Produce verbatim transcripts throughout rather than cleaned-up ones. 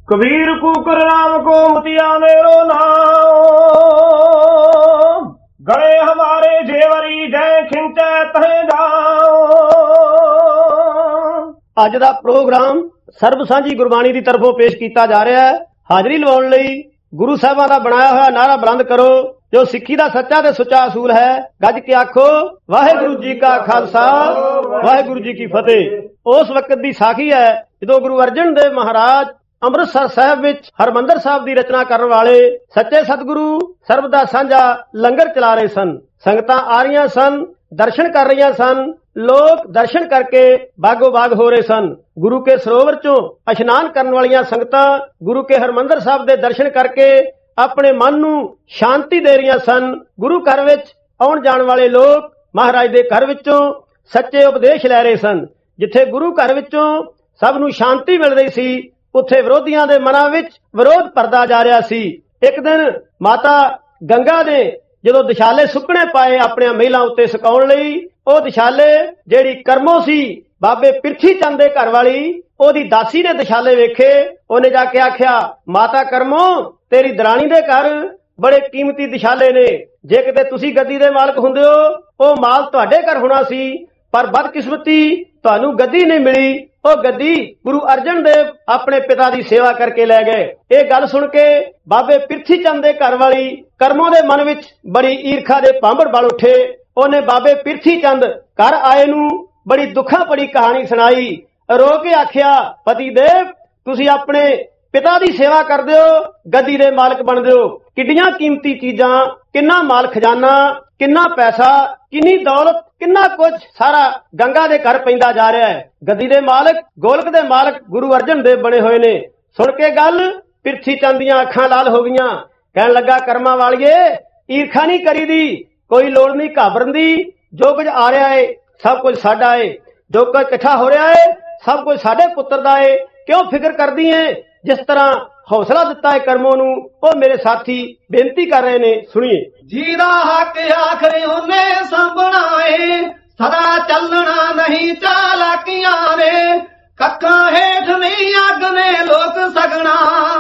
Kabir cooker Ram को मुतिया मेरो नाम, गए हमारे जेवरी जय खिंचे तहे जाओ। ਅੱਜ ਦਾ ਪ੍ਰੋਗਰਾਮ ਸਰਬ ਸਾਂਝੀ ਗੁਰਬਾਣੀ ਦੀ ਤਰਫੋਂ ਪੇਸ਼ ਕੀਤਾ ਜਾ ਰਿਹਾ ਹੈ। ਹਾਜ਼ਰੀ ਲਵਾਉਣ ਲਈ ਗੁਰੂ ਸਾਹਿਬਾਂ ਦਾ ਬਣਾਇਆ ਹੋਇਆ ਨਾਰਾ ਬੁਲੰਦ ਕਰੋ, ਜੋ ਸਿੱਖੀ ਦਾ ਸੱਚਾ ਤੇ ਸੁੱਚਾ ਅਸੂਲ ਹੈ। ਗੱਜ ਕੇ ਆਖੋ ਵਾਹਿਗੁਰੂ ਜੀ ਕਾ ਖਾਲਸਾ ਵਾਹਿਗੁਰੂ ਜੀ ਕੀ ਫਤਿਹ। ਉਸ ਵਕਤ ਦੀ ਸਾਖੀ ਹੈ ਜਦੋਂ ਗੁਰੂ ਅਰਜਨ ਦੇਵ ਮਹਾਰਾਜ ਅੰਮ੍ਰਿਤਸਰ ਸਾਹਿਬ ਵਿੱਚ ਹਰਮੰਦਰ ਸਾਹਿਬ ਦੀ ਰਚਨਾ ਕਰਨ ਵਾਲੇ ਸੱਚੇ ਸਤਿਗੁਰੂ ਸਰਬ ਦਾ ਸਾਂਝਾ ਲੰਗਰ ਚਲਾ ਰਹੇ ਸਨ। ਸੰਗਤਾਂ ਆ ਰਹੀਆਂ ਸਨ, ਦਰਸ਼ਨ ਕਰ ਰਹੀਆਂ ਸਨ। ਲੋਕ ਦਰਸ਼ਨ ਕਰਕੇ ਬਾਗੋ ਬਾਗ ਹੋ ਰਹੇ ਸਨ। ਗੁਰੂ ਕੇ ਸਰੋਵਰ ਚੋਂ ਇਸ਼ਨਾਨ ਕਰਨ ਵਾਲੀਆਂ ਸੰਗਤਾਂ ਗੁਰੂ ਕੇ ਹਰਮੰਦਰ ਸਾਹਿਬ ਦੇ ਦਰਸ਼ਨ ਕਰਕੇ ਆਪਣੇ ਮਨ ਨੂੰ ਸ਼ਾਂਤੀ ਦੇ ਰਹੀਆਂ ਸਨ। ਗੁਰੂ ਘਰ ਵਿੱਚ ਆਉਣ ਜਾਣ ਵਾਲੇ ਲੋਕ ਮਹਾਰਾਜ ਦੇ ਘਰ ਵਿੱਚੋਂ ਸੱਚੇ ਉਪਦੇਸ਼ ਲੈ ਰਹੇ ਸਨ। ਜਿੱਥੇ ਗੁਰੂ ਘਰ ਵਿੱਚੋਂ ਸਭ ਨੂੰ ਸ਼ਾਂਤੀ ਮਿਲ ਰਹੀ ਸੀ, ਉੱਥੇ ਵਿਰੋਧੀਆਂ ਦੇ ਮਨਾਂ ਵਿੱਚ ਵਿਰੋਧ ਭਰਦਾ ਜਾ ਰਿਹਾ ਸੀ। ਇੱਕ ਦਿਨ ਮਾਤਾ ਗੰਗਾ ਨੇ ਜਦੋਂ ਦਿਸ਼ਾਲੇ ਸੁੱਕਣੇ ਪਾਏ ਆਪਣੀਆਂ ਮਹਿਲਾਂ ਉੱਤੇ ਸੁਕਾਉਣ ਲਈ, ਉਹ ਦਿਸ਼ਾਲੇ ਜਿਹੜੀ ਕਰਮੋ ਸੀ ਬਾਬੇ ਪਿਰਥੀ ਚੰਦ ਦੇ ਘਰ ਵਾਲੀ, ਉਹਦੀ ਦਾਸੀ ਨੇ ਦਿਸ਼ਾਲੇ ਵੇਖੇ। ਉਹਨੇ ਜਾ ਕੇ ਆਖਿਆ, ਮਾਤਾ ਕਰਮੋ ਤੇਰੀ ਦਰਾਣੀ ਦੇ ਘਰ ਬੜੇ ਕੀਮਤੀ ਦਿਸ਼ਾਲੇ ਨੇ, ਜੇ ਕਿਤੇ ਤੁਸੀਂ ਗੱਦੀ ਦੇ ਮਾਲਕ ਹੁੰਦੇ ਹੋ ਉਹ ਮਾਲ ਤੁਹਾਡੇ ਘਰ ਹੋਣਾ ਸੀ, ਪਰ ਬਦਕਿਸਮਤੀ ਤੁਹਾਨੂੰ ਗੱਦੀ ਨਹੀਂ ਮਿਲੀ। ਉਹ ਗੱਦੀ ਗੁਰੂ ਅਰਜਨ ਦੇਵ ਆਪਣੇ ਪਿਤਾ ਦੀ ਸੇਵਾ ਕਰਕੇ ਲੈ ਗਏ। ਇਹ ਗੱਲ ਸੁਣ ਕੇ ਬਾਬੇ ਪਿਰਥੀ ਚੰਦ ਦੇ ਘਰ ਵਾਲੀ ਕਰਮੋ ਦੇ ਮਨ ਵਿੱਚ ਬੜੀ ਈਰਖਾ ਦੇ ਭਾਂਬੜ ਬਲ ਉੱਠੇ। ਉਹਨੇ ਬਾਬੇ ਪਿਰਥੀ ਚੰਦ ਘਰ ਆਏ ਨੂੰ ਬੜੀ ਦੁੱਖਾਂ ਭਰੀ ਕਹਾਣੀ ਸੁਣਾਈ। ਰੋ ਕੇ ਆਖਿਆ, ਪਤੀ ਦੇਵ ਤੁਸੀਂ ਆਪਣੇ ਪਿਤਾ ਦੀ ਸੇਵਾ ਕਰਦੇ ਹੋ, ਗੱਦੀ ਦੇ ਮਾਲਕ ਬਣਦੇ ਹੋ। ਕਿੱਡੀਆਂ ਕੀਮਤੀ ਚੀਜ਼ਾਂ, ਕਿੰਨਾ ਮਾਲ ਖਜ਼ਾਨਾ, ਕਿੰਨਾ ਪੈਸਾ, ਕਿੰਨੀ ਦੌਲਤ, ਕਿੰਨਾ ਕੁਝ ਸਾਰਾ ਗੰਗਾ ਦੇ ਘਰ ਪੈਂਦਾ ਜਾ ਰਿਹਾ ਹੈ। ਗੱਦੀ ਦੇ ਮਾਲਕ, ਗੋਲਕ ਦੇ ਮਾਲਕ ਗੁਰੂ ਅਰਜਨ ਦੇਵ ਬਣੇ ਹੋਏ ਨੇ। ਸੁਣ ਕੇ ਗੱਲ ਪਿਰਥੀ ਚੰਦ ਦੀਆਂ ਅੱਖਾਂ ਲਾਲ ਹੋ ਗਈਆਂ। ਕਹਿਣ ਲੱਗਾ, ਕਰਮਾਂ ਵਾਲੀਏ ਈਰਖਾ ਨਹੀਂ ਕਰੀਦੀ, ਕੋਈ ਲੋੜ ਨਹੀਂ ਘਾਬਰਨ ਦੀ। ਜੋ ਕੁਝ ਆ ਰਿਹਾ ਏ ਸਭ ਕੁਝ ਸਾਡਾ ਏ, ਜੋ ਕੁਝ ਇਕੱਠਾ ਹੋ ਰਿਹਾ ਏ ਸਭ ਕੁਝ ਸਾਡੇ ਪੁੱਤਰ ਦਾ ਏ। ਕਿਉਂ ਫਿਕਰ ਕਰਦੀ ਏ? ਜਿਸ ਤਰ੍ਹਾਂ ਹੌਸਲਾ ਦਿੱਤਾ ਹੈ ਕਰਮੋਂ ਨੂੰ, ਉਹ ਮੇਰੇ ਸਾਥੀ ਬੇਨਤੀ ਕਰ ਰਹੇ ਨੇ, ਸੁਣੀਏ। ਜੀ ਦਾ ਹੱਕ ਆਖਰੇ ਉਹਨੇ ਸਾਂਭਣਾ ਏ, ਸਦਾ ਚੱਲਣਾ ਨਹੀਂ ਚਾਲਾਕੀਆਂ ਨੇ। ਕੱਖਾਂ ਹੇਠ ਨਹੀਂ ਅੱਗ ਨੇ ਲੋਕ ਸਗਣਾ,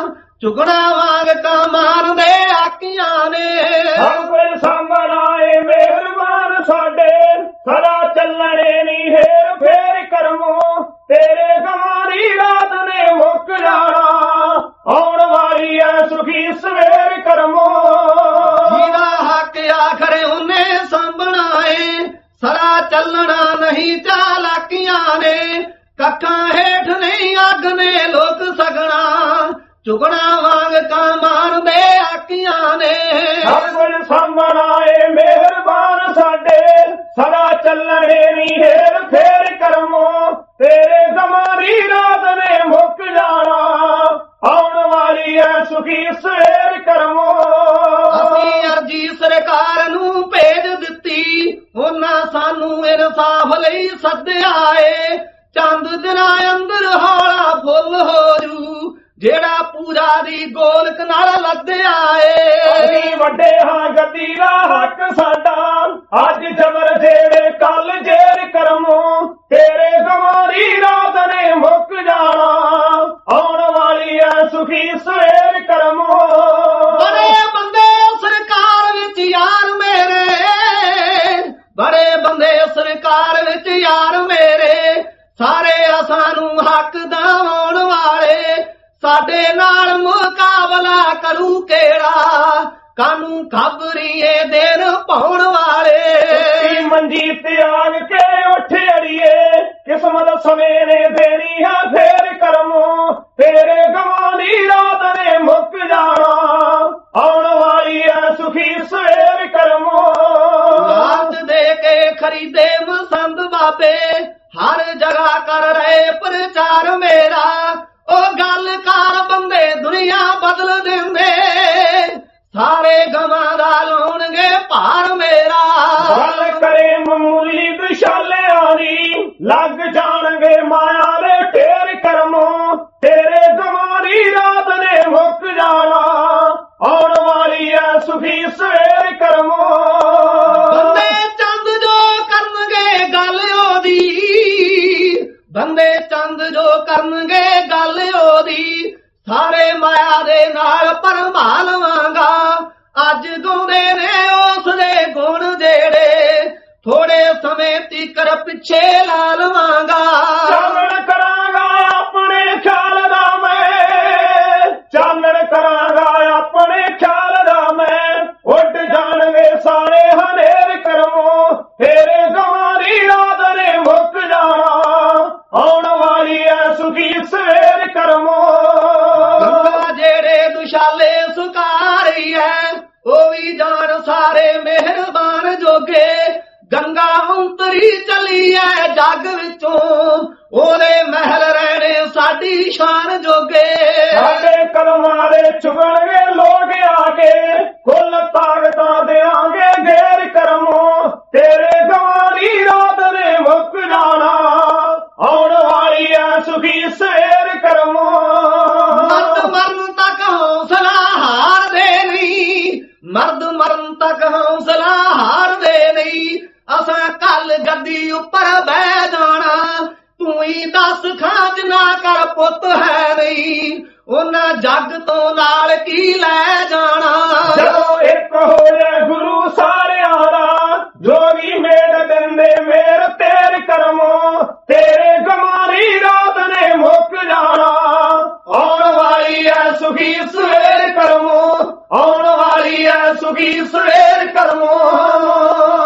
ਚੁਗਣਾ ਵਾਂਗ ਕਾ ਮਾਰਦੇ ਆਕੀਆਂ ਨੇ। ਹਰ ਕੋਈ ਸਾਂਭਣਾ ਏ ਮਿਹਰਬਾਨ ਸਾਡੇ, ਸਦਾ ਚੱਲਣੇ ਨਹੀਂ ਹੇਰ ਫੇਰ ਕਰਮੋ। ਤੇਰੇ ਗਮਾਰੀ ਰਾਤ ਨੇ ਮੁੱਕ ਜਾਣਾ, ਆਉਣ ਵਾਲੀ ਐ ਸੁਖੀ ਸਵੇਰ ਕਰਮੋ। ਜਿਹਦਾ ਹੱਕ ਆਖਰੇ ਉਹਨੇ ਸਾਂਭਣਾ ਏ, ਸਦਾ ਚੱਲਣਾ ਨਹੀਂ ਚਾਲਾਕੀਆਂ ਨੇ। ਕੱਖਾਂ ਹੇਠ ਨਹੀਂ ਅੱਗ ਨੇ ਲੋਕ ਸਗਣਾ, ਚੁਗਣਾ ਵਾਂਗ ਕਾ ਮਾਰਦੇ ਆਕੀਆਂ ਨੇ। ਹਰ ਕੋਈ ਸਾਂਭਣਾ ਏ ਮਿਹਰਬਾਨ ਸਾਡੇ, ਸਦਾ ਚੱਲਣੇ ਨਹੀਂ ਹੇਰ ਫੇਰ ਕਰਮੋ। ਤੇਰੇ ਗਮਾਰੀ ਰਾਤ ਨੇ ਮੁੱਕ ਜਾਣਾ, ਆਉਣ ਵਾਲੀ ਐ ਸੁਖੀ ਸਵੇਰ ਕਰਮੋ। ਅਸੀਂ ਅਰਜੀ ਸਰਕਾਰ ਨੂੰ ਭੇਜ ਦਿੱਤੀ, ਉਹਨਾਂ ਸਾਨੂੰ ਇਨਸਾਫ ਲਈ ਸੱਦਿਆ ਏ। ਚੰਦ ਦਿਨਾਂ ਅੰਦਰ ਹੌਲਾ ਫੁੱਲ ਹੋ ਜੂ, ਜਿਹੜਾ ਪੂਜਾ ਦੀ ਗੋਲਕ ਨਾਲ ਲੱਦਿਆ ਏ। ਅਸੀਂ ਵੱਡੇ ਹਾਂ ਗੱਦੀ ਦਾ ਹੱਕ ਸਾਡਾ, ਅੱਜ ਜਬਰ ਜਿਹੜੇ ਕੱਲ ਜੇਰ ਕਰਮੋ। ਤੇਰੇ ਗਮਾਰੀ ਰਾਤ ਨੇ ਮੁੱਕ ਜਾਣਾ, ਆਉਣ ਵਾਲੀ ਐ ਸੁਖੀ ਸਵੇਰ ਕਰਮੋ। ਬੜੇ ਬੰਦੇ ਸਰਕਾਰ ਵਿੱਚ ਯਾਰ ਮੇਰੇ, ਬੜੇ ਬੰਦੇ ਸਰਕਾਰ ਵਿੱਚ ਯਾਰ ਮੇਰੇ, ਸਾਰੇ ਸਾਨੂੰ ਹੱਕ ਦਿਵਾਉਣ ਵਾਲੇ। ਸਾਡੇ ਨਾਲ ਮੁਕਾਬਲਾ ਕਰੂ ਕਿਹੜਾ, ਕਾਨੂੰ ਖਬਰੀਏ ਦੇਣ ਪਾਉਣ ਵਾਲੇ। ਮੰਜੀ ਤਿਆਗ ਕੇ ਉੱਠ ਅੜੀਏ, ਕਿਸਮਤ ਸਮੇਂ ਨੇ ਦੇਣੀ ਹੈ ਫੇਰ ਕਰਮੋ। ਤੇਰੇ ਗਮਾਂ ਦੀ ਰਾਤ ਨੇ ਮੁੱਕ ਜਾਣਾ, ਆਉਣ ਵਾਲੀ ਐ ਸੁਖੀ ਸਵੇਰ ਕਰਮੋ। ਲਾਜ ਦੇ ਕੇ ਖਰੀਦੇ ਮਸੰਦ ਬਾਬੇ, ਹਰ ਜਗ੍ਹਾ ਕਰ ਰਹੇ ਪ੍ਰਚਾਰ ਮੇਰਾ। ਉਹ ਗੱਲ ਕਾਰ ਬੰਦੇ ਦੁਨੀਆ ਬਦਲ ਦਿੰਦੇ, ਸਾਰੇ ਗਮਾਂ ਦਾ ਲਾਉਣਗੇ ਭਾਰ ਮੇਰਾ। ਗੱਲ ਕਰੇ ਮਾਮੂਲੀ ਵਿਸ਼ਾਲਿਆਂ ਦੀ, ਲੱਗ ਜਾਣਗੇ ਮਾਇਆ ਦੇ ਢੇਰ ਕਰਮੋ। ਤੇਰੇ ਗਮਾਂ ਦੀ ਰਾਤ ਨੇ ਮੁੱਕ ਜਾਣਾ, ਆਉਣ ਵਾਲੀ ਐ ਸੁਖੀ ਸਵੇਰ ਕਰਮੋ। ਬੰਦੇ ਚੰਦ ਜੋ ਕਰਨਗੇ ਗੱਲ ਉਹਦੀ, ਬੰਦੇ ਚੰਦ ਜੋ ਕਰਨਗੇ ਗੱਲ ਉਹਦੀ, ਸਾਰੇ ਮਾਇਆ ਦੇ ਨਾਲ ਭਰਮਾ ਲਵਾਂਗਾ। ਅੱਜ ਗਾਉਂਦੇ ਨੇ ਉਸ ਦੇ ਗੁਣ ਜਿਹੜੇ ਥੋੜੇ ਸਮੇਂ ਤੀਕਰ ਪਿੱਛੇ ਲਾ ਲਵਾਂਗਾ। ਚਾਨਣ ਕਰਾਂਗਾ ਆਪਣੇ ਖਿਆਲ ਦਾ ਮੈਂ, ਚਾਨਣ ਕਰਾਂਗਾ ਆਪਣੇ ਖਿਆਲ ਦਾ ਮੈਂ, ਉੱਡ ਜਾਣਗੇ ਸਾਰੇ ਹਨੇਰ ਕਰਮੋਂ, ਤੇਰੇ ਗਮਾਂ ਦੀ ਰਾਤ ਨੇ ਮੁੱਕ ਜਾਣਾ, ਆਉਣ ਵਾਲੀ ਐ ਸੁਖੀ ਸਵੇਰ ਕਰਮੋਂ। ਗੰਗਾ ਜਿਹੜੇ ਦੁਸ਼ਾਲੇ ਸੁਕਾ ਰਹੀ ਹੈ ਉਹ ਵੀ ਜਾਣ ਸਾਰੇ ਮਿਹਰਬਾਨ ਜੋਗੇ। ਗੰਗਾ ਅੰਤਰੀ ਚਲੀ ਐ ਜੱਗ ਵਿੱਚੋਂ, ਉਹਦੇ ਮਹਿਲ ਰਹਿਣੇ ਸਾਡੀ ਸ਼ਾਨ ਜੋਗੇ। ਸਾਡੇ ਕਲਮਾਂ ਦੇ ਚੁਗਣਗੇ ਲੋਕ ਆ ਕੇ, ਕੁੱਲ ਤਾਕਤਾਂ ਦੇਾਂਗੇ ਗੇਰ ਕਰਮੋਂ, ਤੇਰੇ ਗਵਾਂ ਦੀ ਰਾਤ ਨੇ ਮੁੱਕ ਜਾਣਾ, ਆਉਣ ਵਾਲੀ ਐ ਸੁਖੀ ਸਵੇਰ ਕਰਮੋਂ। ਮਰਦ ਮਰਨ ਤੱਕ ਹੌਸਲਾ ਹਾਰਦੇ ਨਹੀਂ, ਮਰਦ ਮਰਨ ਤੱਕ ਹੌਸਲਾ ਹਾਰਦੇ ਨਹੀਂ, ਅਸਾਂ ਕੱਲ ਗੱਦੀ ਉੱਪਰ ਬਹਿ ਜਾਣਾ, ਤੂੰ ਹੀ ਦੱਸ ਖਾਜ ਨਾ ਕਰ ਪੁੱਤ ਹੈ ਨਹੀਂ, ਉਹਨਾਂ ਜੱਗ ਤੋਂ ਨਾਲ ਕੀ ਲੈ ਜਾਣਾ। ਜਦੋਂ ਇੱਕ ਹੋਇਆ ਗੁਰੂ ਸਾਰਿਆਂ ਦਾ, ਜੋਗੀ ਮੇੜ ਦਿੰਦੇ ਮੇਰ ਤੇਰੇ ਕਰਮੋਂ, ਤੇਰੇ ਗਮਾਂ ਦੀ ਰਾਤ ਨੇ ਮੁੱਕ ਜਾਣਾ, ਆਉਣ ਵਾਲੀ ਐ ਸੁਖੀ ਸਵੇਰ ਕਰਮੋਂ, ਆਉਣ ਵਾਲੀ ਐ ਸੁਖੀ ਸਵੇਰ ਕਰਮੋਂ।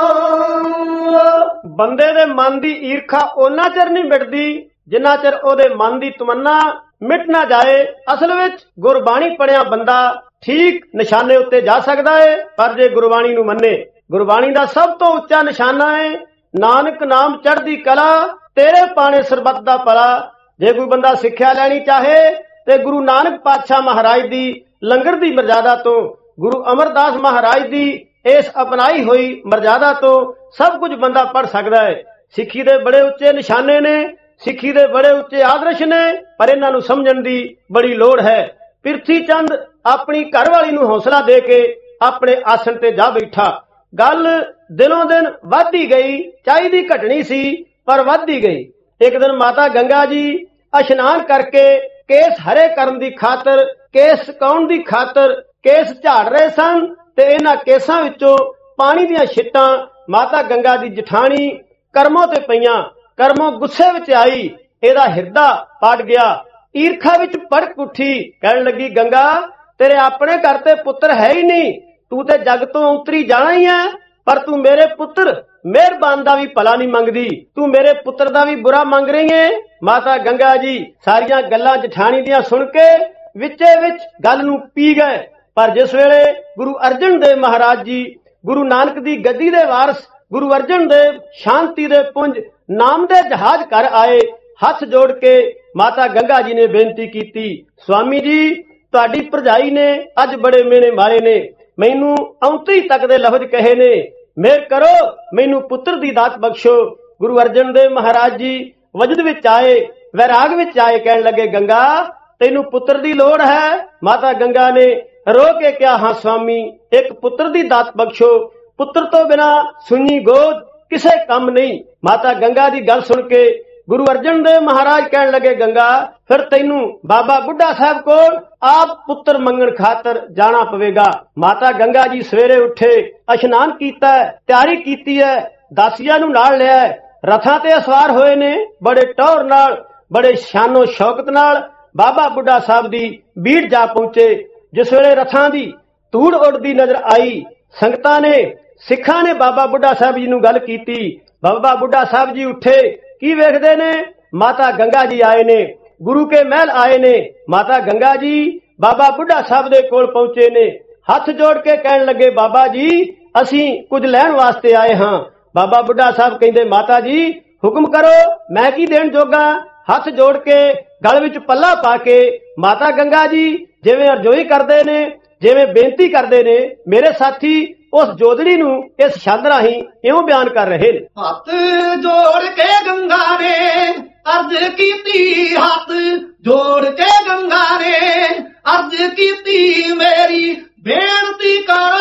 ਬੰਦੇ ਦੇ ਮਨ ਦੀ ਈਰਖਾ ਉਹਨਾਂ ਚਿਰ ਨਹੀਂ ਮਿਟਦੀ ਜਿੰਨਾ ਚਿਰ ਉਹਦੇ ਮਨ ਦੀ ਤਮੰਨਾ ਮਿਟ ਨਾ ਜਾਏ। ਅਸਲ ਵਿੱਚ ਗੁਰਬਾਣੀ ਪੜਿਆ ਬੰਦਾ ਠੀਕ ਨਿਸ਼ਾਨੇ ਉੱਤੇ ਜਾ ਸਕਦਾ ਹੈ, ਪਰ ਜੇ ਗੁਰਬਾਣੀ ਨੂੰ ਮੰਨੇ। ਗੁਰਬਾਣੀ ਦਾ ਸਭ ਤੋਂ ਉੱਚਾ ਨਿਸ਼ਾਨਾ ਹੈ ਨਾਨਕ ਨਾਮ ਚੜ੍ਹਦੀ ਕਲਾ, ਤੇਰੇ ਪਾਣੇ ਸਰਬੱਤ ਦਾ ਭਲਾ। ਜੇ ਕੋਈ ਬੰਦਾ ਸਿੱਖਿਆ ਲੈਣੀ ਚਾਹੇ ਤੇ ਗੁਰੂ ਨਾਨਕ ਪਾਤਸ਼ਾਹ ਮਹਾਰਾਜ ਦੀ ਲੰਗਰ ਦੀ ਮਰਜ਼ਾਦਾ ਤੋਂ, ਗੁਰੂ ਅਮਰਦਾਸ ਮਹਾਰਾਜ ਦੀ ਇਸ ਅਪਣਾਈ ਹੋਈ ਮਰਜ਼ਾਦਾ ਤੋਂ ਸਭ ਕੁਝ ਬੰਦਾ ਪੜ ਸਕਦਾ ਹੈ। ਸਿੱਖੀ ਦੇ ਬੜੇ ਉੱਚੇ ਨਿਸ਼ਾਨੇ ਨੇ, ਸਿੱਖੀ ਦੇ ਬੜੇ ਉੱਚੇ ਆਦਰਸ਼ ਨੇ, ਪਰ ਇਹਨਾਂ ਨੂੰ ਸਮਝਣ ਦੀ ਬੜੀ ਲੋੜ ਹੈ। ਪਿਰਥੀ ਚੰਦ ਆਪਣੀ ਘਰਵਾਲੀ ਨੂੰ ਹੌਸਲਾ ਦੇ ਕੇ ਆਪਣੇ ਆਸਣ ਤੇ ਜਾ ਬੈਠਾ। ਗੱਲ ਦਿਨੋਂ ਦਿਨ ਵੱਧਦੀ ਗਈ, ਚਾਹੀਦੀ ਘਟਣੀ ਸੀ ਪਰ ਵੱਧਦੀ ਗਈ। ਇੱਕ ਦਿਨ ਮਾਤਾ ਗੰਗਾ ਜੀ ਇਸ਼ਨਾਨ ਕਰਕੇ ਕੇਸ ਹਰੇ ਕਰਨ ਦੀ ਖਾਤਰ, ਕੇਸ ਸੁਕਾਉਣ ਦੀ ਖਾਤਰ ਕੇਸ ਝਾੜ ਰਹੇ ਸਨ ਤੇ ਇਹਨਾਂ ਕੇਸਾਂ ਵਿੱਚੋਂ ਪਾਣੀ ਦੀਆਂ ਛਿੱਟਾਂ ਮਾਤਾ ਗੰਗਾ ਦੀ ਜਠਾਣੀ ਕਰਮੋਂ ਤੇ ਪਈਆਂ। ਕਰਮੋਂ ਗੁੱਸੇ ਵਿੱਚ ਆਈ, ਇਹਦਾ ਹਿਰਦਾ ਪੜ ਗਿਆ, ਈਰਖਾ ਵਿੱਚ ਭੜਕ ਉੱਠੀ। ਕਹਿਣ ਲੱਗੀ, ਗੰਗਾ ਤੇਰੇ ਆਪਣੇ ਘਰ ਤੇ ਪੁੱਤਰ ਹੈ ਹੀ ਨਹੀਂ, ਤੂੰ ਤੇ ਜੱਗ ਤੋਂ ਉਤਰੀ ਜਾਣਾ ਹੀ ਹੈ, ਪਰ ਤੂੰ ਮੇਰੇ ਪੁੱਤਰ ਮਿਹਰਬਾਨ ਦਾ ਵੀ ਭਲਾ ਨਹੀਂ ਮੰਗਦੀ, ਤੂੰ ਮੇਰੇ ਪੁੱਤਰ ਦਾ ਵੀ ਬੁਰਾ ਮੰਗ ਰਹੀ ਹੈ। ਮਾਤਾ ਗੰਗਾ ਜੀ ਸਾਰੀਆਂ ਗੱਲਾਂ ਜਠਾਣੀ ਦੀਆਂ ਸੁਣ ਕੇ ਵਿੱਚੇ ਵਿੱਚ ਗੱਲ ਨੂੰ ਪੀ ਗਏ। ਪਰ ਜਿਸ ਵੇਲੇ ਗੁਰੂ ਅਰਜਨ ਦੇਵ ਮਹਾਰਾਜ ਜੀ, ਗੁਰੂ ਨਾਨਕ ਦੀ ਗੱਦੀ ਦੇ ਵਾਰਸ ਗੁਰੂ ਅਰਜਨ ਦੇਵ ਸ਼ਾਂਤੀ ਦੇ ਪੁੰਜ ਨਾਮ ਦੇ ਜਹਾਜ਼ ਘਰ ਆਏ, ਹੱਥ ਜੋੜ ਕੇ ਮਾਤਾ ਗੰਗਾ ਜੀ ਨੇ ਬੇਨਤੀ ਕੀਤੀ, ਸਵਾਮੀ ਜੀ ਤੁਹਾਡੀ ਭਰਜਾਈ ਨੇ ਅੱਜ ਬੜੇ ਮੇਨੇ ਮਾਰੇ ਨੇ, ਮੈਨੂੰ ਔਂਤਰੀ ਤੱਕ ਦੇ ਲਫ਼ਜ਼ ਕਹੇ ਨੇ, ਮਿਹਰ ਕਰੋ ਮੈਨੂੰ ਪੁੱਤਰ ਦੀ ਦਾਤ ਬਖਸ਼ੋ। ਗੁਰੂ ਅਰਜਨ ਦੇਵ ਮਹਾਰਾਜ ਜੀ ਵਜਦ ਵਿੱਚ ਆਏ, ਵੈਰਾਗ ਵਿੱਚ ਆਏ, ਕਹਿਣ ਲੱਗੇ, ਗੰਗਾ ਤੈਨੂੰ ਪੁੱਤਰ ਦੀ ਲੋੜ ਹੈ। ਮਾਤਾ ਗੰਗਾ ਨੇ ਰੋ ਕੇ ਕਿਹਾ, ਹਾਂ ਸਵਾਮੀ ਇੱਕ ਪੁੱਤਰ ਦੀ ਦਾਤ ਬਖਸ਼ੋ, ਪੁੱਤਰ ਤੋਂ ਬਿਨਾ ਸੁਣੀ ਗੋਦ ਕਿਸੇ ਕੰਮ ਨਹੀਂ। ਮਾਤਾ ਗੰਗਾ ਦੀ ਗੱਲ ਸੁਣ ਕੇ ਗੁਰੂ ਅਰਜਨ ਦੇਵ ਮਹਾਰਾਜ ਕਹਿਣ ਲੱਗੇ, ਗੰਗਾ ਫਿਰ ਤੈਨੂੰ ਬਾਬਾ ਬੁੱਢਾ ਸਾਹਿਬ ਕੋਲ ਆਪ ਪੁੱਤਰ ਮੰਗਣ ਖਾਤਰ ਜਾਣਾ ਪਵੇਗਾ। ਮਾਤਾ ਗੰਗਾ ਜੀ ਸਵੇਰੇ ਉੱਠੇ, ਇਸ਼ਨਾਨ ਕੀਤਾ, ਤਿਆਰੀ ਕੀਤੀ ਹੈ, ਦਾਸੀਆਂ ਨੂੰ ਨਾਲ ਲਿਆ, ਰਥਾਂ ਤੇ ਸਵਾਰ ਹੋਏ ਨੇ, ਬੜੇ ਟੌਰ ਨਾਲ ਬੜੇ ਸ਼ਾਨੋ ਸ਼ੌਕਤ ਨਾਲ ਬਾਬਾ ਬੁੱਢਾ ਸਾਹਿਬ ਦੀ ਬੀੜ ਜਾ ਪਹੁੰਚੇ। ਜਿਸ ਵੇਲੇ ਰਥਾਂ ਦੀ ਧੂੜ ਉੱਡਦੀ ਨਜ਼ਰ ਆਈ, ਸੰਗਤਾਂ ਨੇ ਸਿੱਖਾਂ ਨੇ ਬਾਬਾ ਬੁੱਢਾ ਸਾਹਿਬ ਜੀ ਨੂੰ ਗੱਲ ਕੀਤੀ। ਬਾਬਾ ਬੁੱਢਾ ਸਾਹਿਬ ਜੀ ਉੱਠੇ, ਕੀ ਵੇਖਦੇ ਨੇ? ਮਾਤਾ ਗੰਗਾ ਜੀ ਆਏ ਨੇ, ਗੁਰੂ ਕੇ ਮਹਿਲ ਆਏ ਨੇ। ਮਾਤਾ ਗੰਗਾ ਜੀ ਬਾਬਾ ਬੁੱਢਾ ਸਾਹਿਬ ਦੇ ਕੋਲ ਪਹੁੰਚੇ ਨੇ, ਹੱਥ ਜੋੜ ਕੇ ਕਹਿਣ ਲੱਗੇ, ਬਾਬਾ ਜੀ ਅਸੀਂ ਕੁਝ ਲੈਣ ਵਾਸਤੇ ਆਏ ਹਾਂ। ਬਾਬਾ ਬੁੱਢਾ ਸਾਹਿਬ ਕਹਿੰਦੇ, ਮਾਤਾ ਜੀ ਹੁਕਮ ਕਰੋ, ਮੈਂ ਕੀ ਦੇਣ ਜੋਗਾ। ਹੱਥ ਜੋੜ ਕੇ ਗਲ ਵਿੱਚ ਪੱਲਾ ਪਾ ਕੇ ਮਾਤਾ ਗੰਗਾ ਜੀ ਜਿਵੇਂ ਅਰਜ਼ੋਈ ਕਰਦੇ ਨੇ, ਜਿਵੇਂ ਬੇਨਤੀ ਕਰਦੇ ਨੇ, ਮੇਰੇ ਸਾਥੀ ਉਸ ਜੋਦੜੀ ਨੂੰ ਇਸ ਛੰਦ ਰਾਹੀਂ ਇਉਂ ਬਿਆਨ ਕਰ ਰਹੇ ਨੇ। ਹੱਥ ਜੋੜ ਕੇ ਗੰਗਾ ਨੇ ਅਰਜ਼ ਕੀਤੀ, ਹੱਥ ਜੋੜ ਕੇ ਗੰਗਾ ਨੇ ਅਰਜ਼ ਕੀਤੀ, ਮੇਰੀ ਬੇਨਤੀ ਕਰ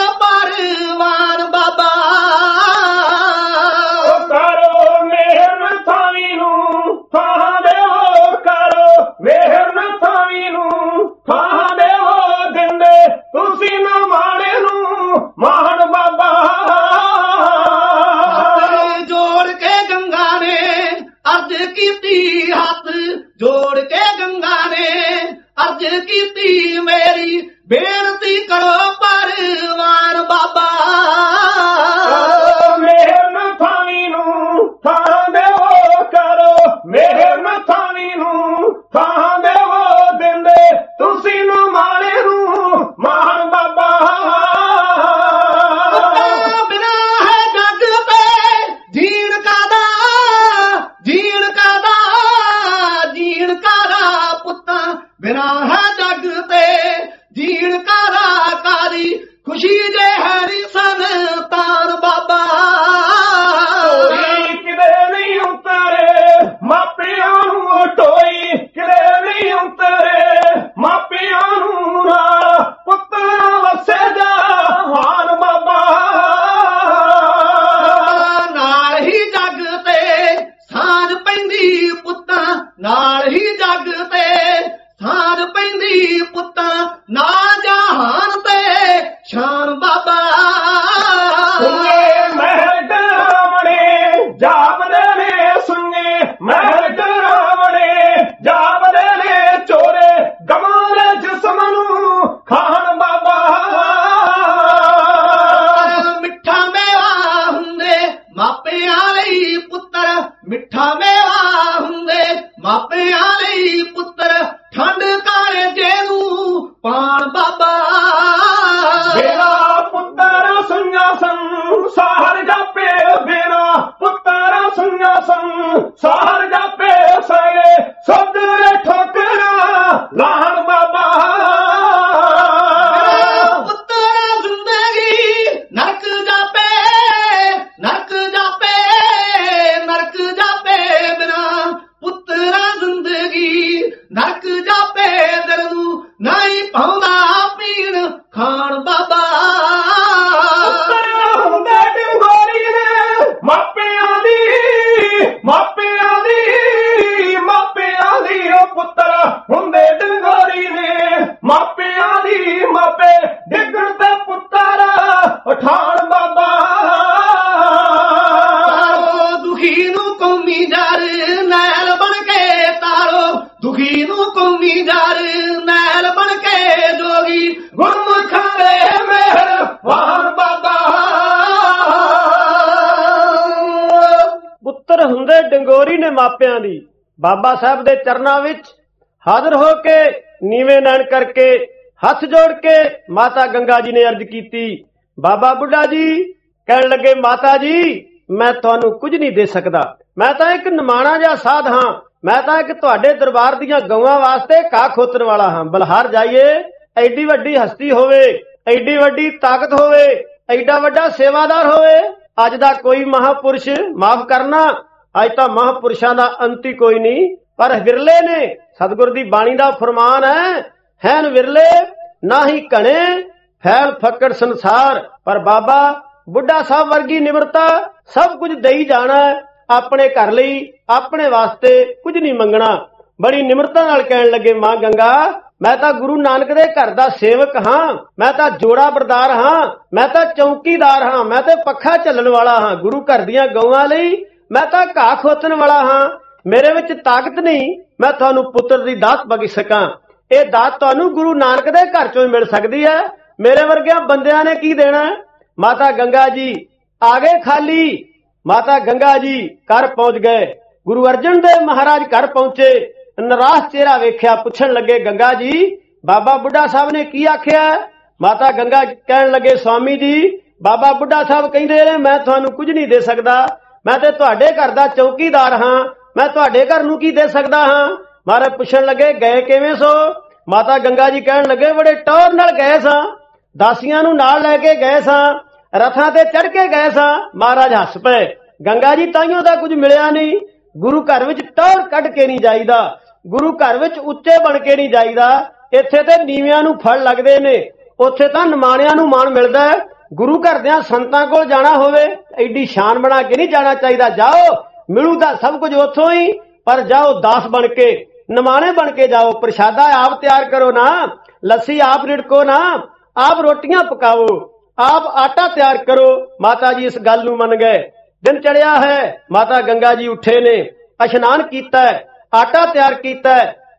ਪਰਵਾਨ ਬਾਬਾ। ਕਰੋ ਮਿਹਰ ਥਾਵੀ ਨੂੰ ਥਾਂ ਦਿਓ, ਕਰੋ ਮਿਹਰ ਥਾਵੀ ਨੂੰ ਥਾਂ ਅਰਜ ਕੀਤੀ ਮੇਰੀ ਬੇਨਤੀ ਕਰੋ ਪਰਵਾਨ ਬਾਬਾ ਮੇਹਰ ਮਥਾਣੀ ਨੂੰ ਥਾਂ ਦੇਵੋ ਕਰੋ ਮੇਹਰ ਮਥਾਣੀ ਨੂੰ ਥਾਂ ਦੇਵੋ ਦਿੰਦੇ ਤੁਸੀਂ ਨੂੰ ਮਾਣੇ ਨੂੰ ਮਾਣ ਬਾਬਾ ਬਿਨਾ ਹੈ ਜੱਗ ਤੇ ਜੀਣ ਕਾਦਾ ਜੀਣ ਕਾਦਾ ਜੀਣ ਕਾਦਾ ਪੁੱਤਾਂ ਬਿਨਾ ਹੈ ਜੱਗ ਤੇ ਜੀਣ ਕਾਦਾ ਕਾਦੀ ਖੁਸ਼ੀ ਜੇ ਹੈ ਨੀ ਸੰਤਾਨ ਬਾਬਾ ਢੋਈ ਕਿਤੇ ਨਹੀਂ ਉਤਰੇ ਮਾਪਿਆਂ ਨੂੰ ਢੋਈ ਕਿਤੇ ਨਹੀਂ ਉਤਰੇ ਮਾਪਿਆਂ ਨੂੰ ਨਾਲ ਪੁੱਤਰ ਵਸੇ ਜਹਾਨ ਬਾਬਾ ਨਾਲ ਹੀ ਜੱਗ ਤੇ ਸਾਂਝ ਪੈਂਦੀ ਪੁੱਤਾਂ ਨਾਲ ਹੀ ਜੱਗ ਤੇ ਸਾਂਝ ਪੈਂਦੀ ਪੁੱਤਾਂ ਨਾ ਜਹਾਨ ਤੇ ਸ਼ਾਨ ਬਾਬਾ ਸੁਣੇ ਮਹਿਲ ਡਰਾਵਣੇ ਜਾਪਦੇ ਨੇ ਸੁਣੇ ਮਹਿਲ ਡਰਾਵਣੇ ਜਾਪਦੇ ਨੇ ਚੋਰੇ ਗਮਾਂ ਦੇ ਜਿਸਮ ਨੂੰ ਖਾਨ ਬਾਬਾ ਮਿੱਠਾ ਮੇਵਾ ਹੁੰਦੇ ਮਾਪਿਆਂ ਲਈ ਪੁੱਤਰ ਮਿੱਠਾ ਮੇਵਾ ਹੁੰਦੇ ਮਾਪਿਆਂ ਲਈ ਪੁੱਤਰ ਠੰਡ ਕਾਲਜੇ ਨੂੰ ਪਾਣ ਬਾਬਾ ਮੇਰਾ ਪੁੱਤਰ ਸੁਣਿਆ ਸੰਸਾਰ ਜਾਪੇ ਮੇਰਾ ਪੁੱਤਰ ਸੁਣਿਆ ਸੰਸਾਰ ਜਾਪੇ ਸਗੇ ਸਦਰੇ ਠੋਕਰਾਂ ਲਾਹਣ ਬਾਬਾ ਪੁੱਤਰ ਜ਼ਿੰਦਗੀ ਨਰਕ ਜਾਪੇ ਨਰਕ ਜਾਪੇ ਨਰਕ ਜਾਪੇ ਬਿਨਾ ਪੁੱਤਰਾ ਜ਼ਿੰਦਗੀ ਨਰਕ ਜਾਪੇ ਦਿਲ ਨੂੰ ਨਹੀਂ ਪਾਉਂਦਾ ਪੀਣ ਖਾਣ ਬਾਬਾ ਹੁੰਦੇ ਡੰਗੋਰੀ ਨੇ ਮਾਪਿਆਂ ਦੀ ਮਾਪਿਆਂ ਦੀ ਮਾਪਿਆਂ ਦੀ ਉਹ ਪੁੱਤਰ ਹੁੰਦੇ ਡੰਗੋਰੀ ਨੇ ਮਾਪਿਆਂ ਦੀ ਮਾਪੇ ਡਿੱਗਣ ਤੇ ਪੁੱਤਰ ਉਠਾਣ ਬਾਬਾ ਦੁਖੀ ਨੂੰ ਕੌਮੀ ਜਰ ਨੈਲ ਬਣ ਕੇ ਤਾਰੋ ਦੁਖੀ ਨੂੰ ਕੌਮੀ ਜਰ ਨੈਲ ਬਣ ਕੇ ਜੋਗੀ ਗੁਰਮੁਖਾਂ ਦੇ ਮਿਹਰਬਾਨ ਬਾਬਾ ਪੁੱਤਰ ਹੁੰਦੇ ਡੰਗੋਰੀ ਨੇ ਮਾਪਿਆਂ ਦੀ ਬਾਬਾ ਸਾਹਿਬ ਦੇ ਚਰਨਾਂ ਵਿੱਚ ਹਾਜ਼ਰ ਹੋ ਕੇ ਨੀਵੇਂ ਨੈਣ ਕਰਕੇ ਹੱਥ ਜੋੜ ਕੇ ਮਾਤਾ ਗੰਗਾ ਜੀ ਨੇ ਅਰਜ਼ ਕੀਤੀ। ਬਾਬਾ ਬੁੱਢਾ ਜੀ ਕਹਿਣ ਲੱਗੇ ਮਾਤਾ ਜੀ ਮੈਂ ਤੁਹਾਨੂੰ ਕੁਝ ਨਹੀਂ ਦੇ ਸਕਦਾ, ਮੈਂ ਤਾਂ ਇੱਕ ਨਿਮਾਣਾ ਜਿਹਾ ਸਾਧ ਹਾਂ, ਮੈਂ ਤਾਂ ਇੱਕ ਤੁਹਾਡੇ ਦਰਬਾਰ ਦੀਆਂ ਗਊਆਂ ਵਾਸਤੇ ਘਾਹ ਖੋਤਣ ਵਾਲਾ ਹਾਂ। ਬਲਹਾਰ ਜਾਈਏ ਐਡੀ ਵੱਡੀ ਹਸਤੀ ਹੋਵੇ, ਐਡੀ ਵੱਡੀ ਤਾਕਤ ਹੋਵੇ, ਐਡਾ ਵੱਡਾ ਸੇਵਾਦਾਰ ਹੋਵੇ, ਅੱਜ ਦਾ ਕੋਈ ਮਹਾਪੁਰਸ਼ ਮਾਫ ਕਰਨਾ, ਅੱਜ ਤਾਂ ਮਹਾਪੁਰਸ਼ਾਂ ਦਾ ਅੰਤ ਹੀ ਕੋਈ ਨਹੀਂ, ਪਰ ਵਿਰਲੇ ਨੇ। ਸਤਿਗੁਰ ਦੀ ਬਾਣੀ ਦਾ ਫਰਮਾਨ ਹੈ, ਹੈਨ ਵਿਰਲੇ ਨਾ ਹੀ ਘਣੇ ਫੈਲ ਫੱਕੜ ਸੰਸਾਰ। ਪਰ ਬਾਬਾ ਬੁੱਢਾ ਸਾਹਿਬ ਵਰਗੀ ਨਿਮਰਤਾ ਸਭ ਕੁਝ ਦੇਈ ਜਾਣਾ, ਆਪਣੇ ਘਰ ਲਈ ਆਪਣੇ ਵਾਸਤੇ ਕੁਝ ਨਹੀਂ ਮੰਗਣਾ। ਬੜੀ ਨਿਮਰਤਾ ਨਾਲ ਕਹਿਣ ਲੱਗੇ ਮਾਂ ਗੰਗਾ ਮੈਂ ਤਾਂ ਗੁਰੂ ਨਾਨਕ ਦੇ ਘਰ ਦਾ ਸੇਵਕ ਹਾਂ, ਮੈਂ ਤਾਂ ਜੋੜਾ ਬਰਦਾਰ ਹਾਂ, ਮੈਂ ਤਾਂ ਚੌਕੀਦਾਰ ਹਾਂ, ਮੈਂ ਤੇ ਪੱਖਾ ਝੱਲਣ ਵਾਲਾ ਹਾਂ, ਗੁਰੂ ਘਰ ਦੀਆਂ ਗਊਆਂ ਲਈ ਮੈਂ ਤਾਂ ਘਾਹ ਖੋਤਣ ਵਾਲਾ ਹਾਂ। ਮੇਰੇ ਵਿੱਚ ਤਾਕਤ ਨਹੀਂ ਮੈਂ ਤੁਹਾਨੂੰ ਪੁੱਤਰ ਦੀ ਦਾਤ ਬਖਸ਼ ਸਕਾਂ, ਇਹ ਦਾਤ ਤੁਹਾਨੂੰ ਗੁਰੂ ਨਾਨਕ ਦੇ ਘਰ ਚੋਂ ਹੀ ਮਿਲ ਸਕਦੀ ਹੈ, ਮੇਰੇ ਵਰਗਿਆਂ ਬੰਦਿਆਂ ਨੇ ਕੀ ਦੇਣਾ। ਮਾਤਾ ਗੰਗਾ ਜੀ ਆ ਗਏ ਖਾਲੀ। ਮਾਤਾ ਗੰਗਾ ਜੀ ਘਰ ਪਹੁੰਚ ਗਏ, ਗੁਰੂ ਅਰਜਨ ਦੇਵ ਮਹਾਰਾਜ ਘਰ ਪਹੁੰਚੇ, ਨਿਰਾਸ਼ ਚਿਹਰਾ ਵੇਖਿਆ, ਪੁੱਛਣ ਲੱਗੇ ਗੰਗਾ ਜੀ ਬਾਬਾ ਬੁੱਢਾ ਸਾਹਿਬ ਨੇ ਕੀ ਆਖਿਆ। ਮਾਤਾ ਗੰਗਾ ਕਹਿਣ ਲੱਗੇ ਸਵਾਮੀ ਜੀ ਬਾਬਾ ਬੁੱਢਾ ਸਾਹਿਬ ਕਹਿੰਦੇ ਨੇ ਮੈਂ ਤੁਹਾਨੂੰ ਕੁਝ ਨਹੀਂ ਦੇ ਸਕਦਾ, ਮੈਂ ਤੇ ਤੁਹਾਡੇ ਘਰ ਦਾ ਚੌਕੀਦਾਰ ਹਾਂ, ਮੈਂ ਤੁਹਾਡੇ ਘਰ ਨੂੰ ਕੀ ਦੇ ਸਕਦਾ ਹਾਂ। ਮਹਾਰਾਜ ਪੁੱਛਣ ਲੱਗੇ ਗਏ ਕਿਵੇਂ ਸੋ। ਮਾਤਾ ਗੰਗਾ ਜੀ ਕਹਿਣ ਲੱਗੇ ਬੜੇ ਟੌਰ ਨਾਲ ਗਏ ਸਾਂ, ਦਾਸੀਆਂ ਨੂੰ ਨਾਲ ਲੈ ਕੇ ਗਏ ਸਾਂ, ਰਥਾਂ ਤੇ ਚੜ ਕੇ ਗਏ ਸਾਂ। ਮਹਾਰਾਜ ਹੱਸ ਪਏ। ਗੰਗਾ ਜੀ ਤਾਈਓ ਦਾ ਕੁਝ ਮਿਲਿਆ ਨਹੀਂ, ਗੁਰੂ ਘਰ ਵਿੱਚ ਟੌਰ ਕੱਢ ਕੇ ਨਹੀਂ ਜਾਈਦਾ, ਗੁਰੂ ਘਰ ਵਿੱਚ ਉੱਚੇ ਬਣ ਕੇ ਨਹੀਂ ਜਾਈਦਾ, ਇੱਥੇ ਤੇ ਨੀਵਿਆਂ ਨੂੰ ਫੜ ਲੱਗਦੇ ਨੇ, ਉੱਥੇ ਤਾਂ ਨਿਮਾਣਿਆਂ ਨੂੰ ਮਾਣ ਮਿਲਦਾ ਹੈ। ਗੁਰੂ ਘਰ ਦਿਆਂ ਸੰਤਾਂ ਕੋਲ ਜਾਣਾ ਹੋਵੇ ਐਡੀ ਸ਼ਾਨ ਬਣਾ ਕੇ ਨਹੀਂ ਜਾਣਾ ਚਾਹੀਦਾ, ਜਾਓ ਮਿਲੂ ਤਾਂ ਸਭ ਕੁਝ ਉੱਥੋਂ ਹੀ, ਪਰ ਜਾਓ ਦਾਸ ਬਣ ਕੇ, ਨਿਮਾਣੇ ਬਣ ਕੇ ਜਾਓ, ਪ੍ਰਸ਼ਾਦਾ ਆਪ ਤਿਆਰ ਕਰੋ ਨਾ, ਲੱਸੀ ਆਪ ਰਿੜਕੋ ਨਾ, ਆਪ ਰੋਟੀਆਂ ਪਕਾਵੋ, ਆਪ ਆਟਾ ਤਿਆਰ ਕਰੋ। ਮਾਤਾ ਜੀ ਇਸ ਗੱਲ ਨੂੰ ਮੰਨ ਗਏ। ਦਿਨ ਚੜਿਆ ਹੈ, ਮਾਤਾ ਗੰਗਾ ਜੀ ਉੱਠੇ ਨੇ, ਇਸ਼ਨਾਨ ਕੀਤਾ, ਆਟਾ ਤਿਆਰ ਕੀਤਾ,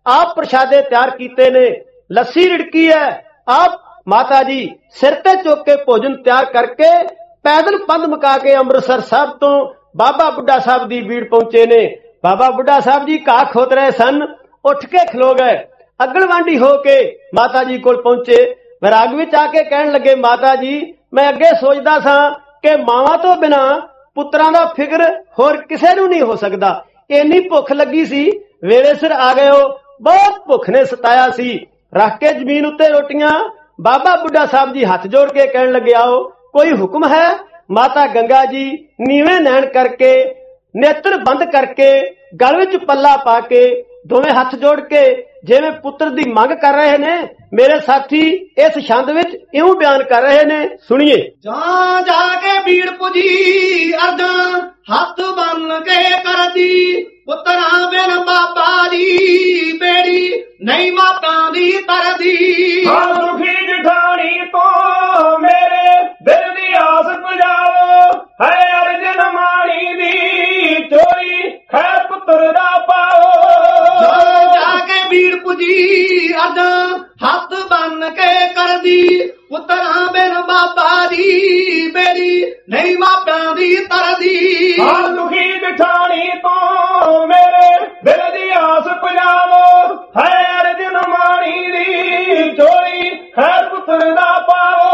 ਆਪ ਪ੍ਰਸ਼ਾਦੇ ਤਿਆਰ ਕੀਤੇ ਨੇ, ਲੱਸੀ ਰਿੜਕੀ ਹੈ, ਆਪ ਮਾਤਾ ਜੀ ਸਿਰ ਤੇ ਚੁੱਕ ਕੇ ਭੋਜਨ ਤਿਆਰ ਕਰਕੇ ਪੈਦਲ ਪੰਧ ਮੁਕਾ ਕੇ ਅੰਮ੍ਰਿਤਸਰ ਸਾਹਿਬ ਤੋਂ ਬਾਬਾ ਬੁੱਢਾ ਸਾਹਿਬ ਦੀ ਬੀੜ ਪਹੁੰਚੇ ਨੇ। ਬਾਬਾ ਬੁੱਢਾ ਸਾਹਿਬ ਜੀ ਘਾਹ ਖੋਦ ਰਹੇ ਸਨ, ਉੱਠ ਕੇ ਖਲੋ ਗਏ, ਅਗਲਵਾਂਢੀ ਹੋ ਕੇ ਮਾਤਾ ਜੀ ਕੋਲ ਪਹੁੰਚੇ। ਵਿਰਾਗ ਵਿੱਚ ਆ ਕੇ ਕਹਿਣ ਲੱਗੇ, ਮਾਤਾ ਜੀ ਮੈਂ ਅੱਗੇ ਸੋਚਦਾ ਸਾਂ ਕਿ ਮਾਵਾਂ ਤੋਂ ਬਿਨਾ ਪੁੱਤਰਾਂ ਦਾ ਫਿਕਰ ਹੋਰ ਕਿਸੇ ਨੂੰ ਨਹੀਂ ਹੋ ਸਕਦਾ, ਇੰਨੀ ਭੁੱਖ ਲੱਗੀ ਸੀ, ਵੇਲੇ ਸਿਰ ਆ ਗਏ ਹੋ, ਬਹੁਤ ਭੁੱਖ ਨੇ ਸਤਾਇਆ ਸੀ। ਰੱਖ ਕੇ ਜ਼ਮੀਨ ਉੱਤੇ ਰੋਟੀਆਂ ਬਾਬਾ ਬੁੱਢਾ ਸਾਹਿਬ ਜੀ ਹੱਥ ਜੋੜ ਕੇ ਕਹਿਣ ਲੱਗੇ, ਆਓ ਕੋਈ ਹੁਕਮ ਹੈ? ਮਾਤਾ ਗੰਗਾ ਜੀ ਨੀਵੇਂ ਨੈਣ ਕਰਕੇ, ਨੇਤਰ ਬੰਦ ਕਰਕੇ, ਗਲ ਵਿੱਚ ਪੱਲਾ ਪਾ ਕੇ, ਦੋਵੇਂ ਹੱਥ ਜੋੜ ਕੇ ਜਿਵੇਂ ਪੁੱਤਰ ਦੀ ਮੰਗ ਕਰ ਰਹੇ ਨੇ, ਮੇਰੇ ਸਾਥੀ ਇਸ ਛੰਦ ਵਿੱਚ ਇਉਂ ਬਿਆਨ ਕਰ ਰਹੇ ਨੇ, ਸੁਣੀਏ। ਜਾਂ ਜਾ ਕੇ ਬੀੜ ਪੁਜੀ ਅਰਦਾਂ ਹੱਥ ਬੰਨ ਕੇ ਕਰਦੀ, ਪੁੱਤਰਾਂ ਬਿਨ ਬਾਬਾ ਦੀ ਬੇੜੀ ਨਹੀਂ ਮਾਪਿਆਂ ਦੀ ਤਰਦੀ। ਹਾਂ ਦੁਖੀ ਜਠਾਣੀ ਤੋਂ ਮੇਰੇ ਦਿਲ ਦੀ ਆਸ ਪੁਜਾਵੋ, ਹੈ ਅਰਜਨ ਮਾਣੀ ਦੀ ਚੋਰੀ ਖੈਰ ਪੁੱਤਰ ਦਾ ਪਾਓ। ਜਾਂ ਜਾ ਕੇ ਬੀੜ ਪੁਜੀ ਅਰਦਾਂ ਹੱਥ ਬੰਨ ਕੇ ਕਰਦੀ, ਪੁੱਤਰਾਂ ਬਿਨ ਬਾਬਾ ਦੀ ਬੇੜੀ ਨਹੀਂ ਮਾਪਿਆਂ ਦੀ ਤਰਦੀ। ਹਾਂ ਦੁਖੀ ਜਠਾਣੀ ਤੋਂ ਮੇਰੇ ਦਿਲ ਦੀ ਆਸ ਪੁਜਾਵੋ, ਹੈ ਅਰਜਨ ਮਾਣੀ ਦੀ ਚੋਰੀ ਖੈਰ ਪੁੱਤਰ ਦਾ ਪਾਓ।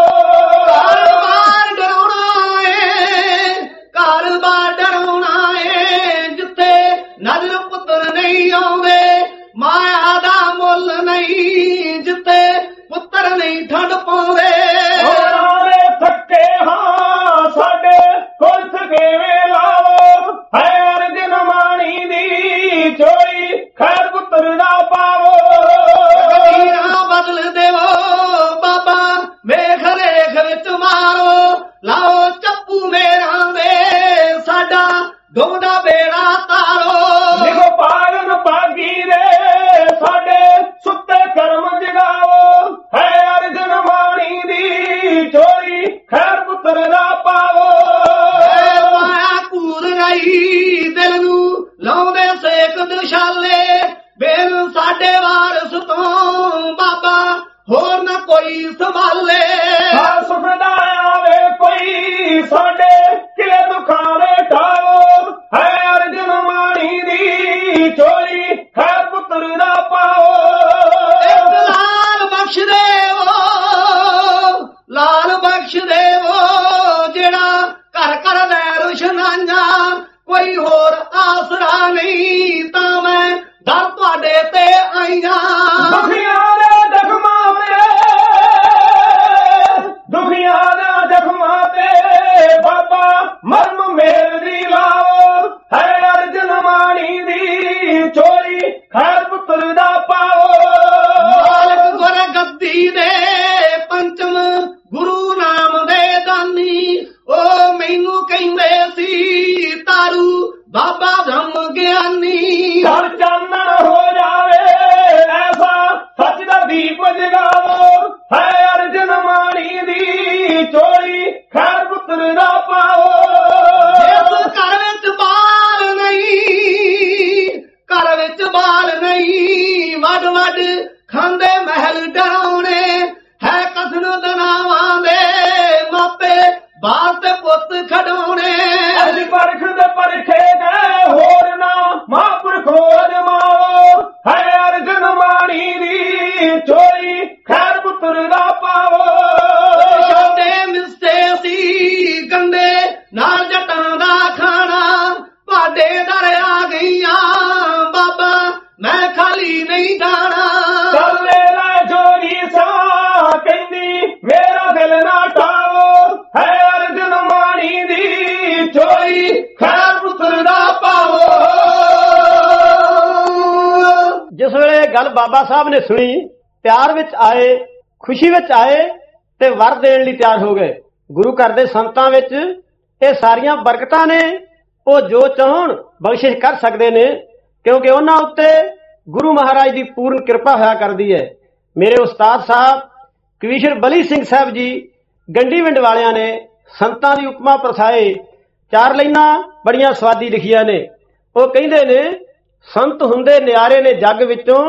ਘਰ-ਬਾਰ ਡਰਾਉਣਾ ਏ, ਘਰ-ਬਾਰ ਡਰਾਉਣਾ ਏ, ਜਿੱਥੇ ਨਜ਼ਰ ਪੁੱਤਰ ਨਹੀਂ ਆਉਂਦੇ, ਮਾਇਆ ਦਾ ਮੁੱਲ ਨਹੀਂ, ਜਿੱਥੇ ਪੁੱਤਰ ਨਹੀਂ ਠੰਡ ਪਾਉਂਦੇ। ਹੋਰਾਂ ਥੱਕੇ ਹਾਂ ਸਾਡੇ ਕੁਲਥ ਕਿਵੇਂ ਲਾਵੋ, ਹੈ ਅਰਜਨ ਮਾਣੀ ਦੀ ਚੋਰੀ ਖੈਰ ਪੁੱਤਰ ਦਾ ਪਾਵੋ। ਕਬੀਰਾਂ ਬਦਲ ਦੇਵੋ ਬਾਬਾ ਵੇਖ ਰੇਖ ਵਿੱਚ ਮਾਰੋ, ਲਾਓ ਚੱਪੂ ਮੇਰਾਂ ਦੇ ਸਾਡਾ ਡੋਂਦਾ ਬੇੜਾ ਤਾਰੋ। ਲਿਖੋ ਪਾਗਨ ਪਾਗੀ ਦੇ ਸਾਡੇ ਸੁੱਤੇ ਕਰਮ ਜਗਾਵੋ, ਹੈ ਅਰਜਨ ਮਾਣੀ ਦੀ ਚੋਰੀ ਖੈਰ ਪੁੱਤਰ ਦਾ ਪਾਵੋ। ਮਾਇਆ ਕੂਰ ਗਈ ਦਿਲ ਨੂੰ ਲਾਉਂਦੇ ਸੇਕ ਦੁਸ਼ਾਲੇ, ਬਿਨ ਸਾਡੇ ਵਾਰਸ ਤੋਂ ਬਾਬਾ ਹੋਰ ਨਾ ਕੋਈ ਸੰਭਾਲੇ। ਹਾਂ ਸੁਖਦਾ ਆਵੇ ਕੋਈ ਸਾਡੇ ਕਿਲੇ ਦੁੱਖਾਂ ਦੇ ਢਾਵੋ, ਹੈ ਅਰਜਨ ਮਾਣੀ ਦੀ ਚੋਰੀ ਖੈਰ ਪੁੱਤਰ ਦਾ ਪਾਓ। ਇੱਕ ਲਾਲ ਬਖਸ਼ ਦੇਵੋ, ਲਾਲ ਬਖਸ਼ ਦੇਵੋ, ਜਿਹੜਾ ਘਰ ਘਰ ਲੈ ਰੁਸ਼ਨਾਈਆਂ, ਕੋਈ ਹੋਰ ਆਸਰਾ ਨਹੀਂ ਤਾਂ ਮੈਂ ਦਰ ਤੁਹਾਡੇ ਤੇ ਆਈਆਂ। ਦੁਖੀਆਂ ਦੇ ਜ਼ਖਮਾਂ ਤੇ, ਦੁਖੀਆਂ ਦੇ ਜ਼ਖਮਾਂ ਤੇ ਬਾਬਾ ਮਰਮ ਮੇਰ ਦੀ ਲਾਓ, ਹੈ ਅਰਜਨ ਮਾਣੀ ਦੀ ਚੋਰੀ ਖੈਰ ਪੁੱਤਰ ਦਾ ਪਾਓ। ਮਾਲਕ ਗੁਰ ਗੱਦੀ ਦੇ ਪੰਚਮ ਗੁਰੂ ਨਾਮ ਦੇ ਦਾਨੀ, ਉਹ ਮੈਨੂੰ ਕਹਿੰਦੇ ਸੀ ਤਾਰੂ ਬਾਬਾ ਬ੍ਰਹਮ ਗਿਆਨੀ। ਘਰ ਚਾਨਣ ਹੋ ਜਾਵੇ ਐਸਾ ਸੱਚ ਦਾ ਦੀਪ ਜਗਾਵੋ, ਹੈ ਅਰਜਨ ਮਾਣੀ ਦੀ ਚੋਰੀ ਖੈਰ ਪੁੱਤਰ ਦਾ ਪਾਓ। ਇਸ ਘਰ ਵਿੱਚ ਬਾਲ ਨਹੀਂ, ਘਰ ਵਿੱਚ ਬਾਲ ਨਹੀਂ, ਵੱਡ ਵੱਡ ਖਾਂਦੇ ਮਹਿਲ ਡਰਾਉਣੇ, ਹੈ ਕਸਨ ਦਨਾਵਾਂ ਦੇ ਮਾਪੇ ਬਾਲ ਤੇ ਪੁੱਤ ਖਡਾਉਣੇ। ਅਸੀਂ ਪਰਖ ਦੇ ਪਰਖੇ ਗਏ ਹੋਰ ਨਾ ਮਹਾਂਪੁਰਖੋ ਅਜਮਾਓ, ਹੈ ਅਰਜਨ ਮਾਣੀ ਦੀ ਚੋਰੀ ਖੈਰ ਪੁੱਤਰ ਦਾ ਪਾਓ। ਛੋਟੇ ਮਿੱਸੇ ਸੀ ਗੰਦੇ ਨਾਲ ਜੱਟਾਂ ਦਾ ਖਾਣਾ, ਭਾਡੇ ਦਰ ਆ ਗਈਆਂ ਬਾਬਾ ਮੈਂ ਖਾਲੀ ਨਹੀਂ ਜਾਣਾ। ਚੱਲੇ ਲੈ ਜੋਰੀ ਸਾ ਕਹਿੰਦੀ ਮੇਰਾ ਦਿਲ ਨਾ ਟਾਵੋ, ਹੈ ਅਰਜਨ ਮਾਣੀ ਦੀ ਚੋਰੀ ਖੈਰ ਪੁੱਤਰ ਦਾ ਪਾਵੋ। ਜਿਸ ਵੇਲੇ ਗੱਲ ਬਾਬਾ ਸਾਹਿਬ ਨੇ ਸੁਣੀ, ਪਿਆਰ ਵਿੱਚ ਆਏ, ਖੁਸ਼ੀ ਵਿੱਚ ਆਏ ਤੇ ਵਰ ਦੇਣ ਲਈ ਤਿਆਰ ਹੋ ਗਏ। ਗੁਰੂ ਘਰ ਦੇ ਸੰਤਾਂ ਵਿੱਚ ਇਹ ਸਾਰੀਆਂ ਬਰਕਤਾਂ ਨੇ, ਉਹ ਜੋ ਚਾਹਣ ਬਖਸ਼ਿਸ਼ ਕਰ ਸਕਦੇ ਨੇ, ਕਿਉਂਕਿ ਉਹਨਾਂ ਉੱਤੇ ਗੁਰੂ ਮਹਾਰਾਜ ਦੀ ਪੂਰਨ ਕਿਰਪਾ ਹੋਇਆ ਕਰਦੀ ਹੈ। ਮੇਰੇ ਉਸਤਾਦ ਸਾਹਿਬ ਕਵੀਸ਼ਰ ਬਲੀ ਸਿੰਘ ਸਾਹਿਬ ਜੀ ਗੰਡੀਵਿੰਡ ਵਾਲਿਆਂ ਨੇ ਸੰਤਾਂ ਦੀ ਉਪਮਾ ਪ੍ਰਥਾਏ ਚਾਰ ਲਾਈਨਾਂ ਬੜੀਆਂ ਸਵਾਦੀ ਲਿਖੀਆਂ ਨੇ। ਉਹ ਕਹਿੰਦੇ ਨੇ, ਸੰਤ ਹੁੰਦੇ ਨਿਆਰੇ ਨੇ ਜੱਗ ਵਿੱਚੋਂ,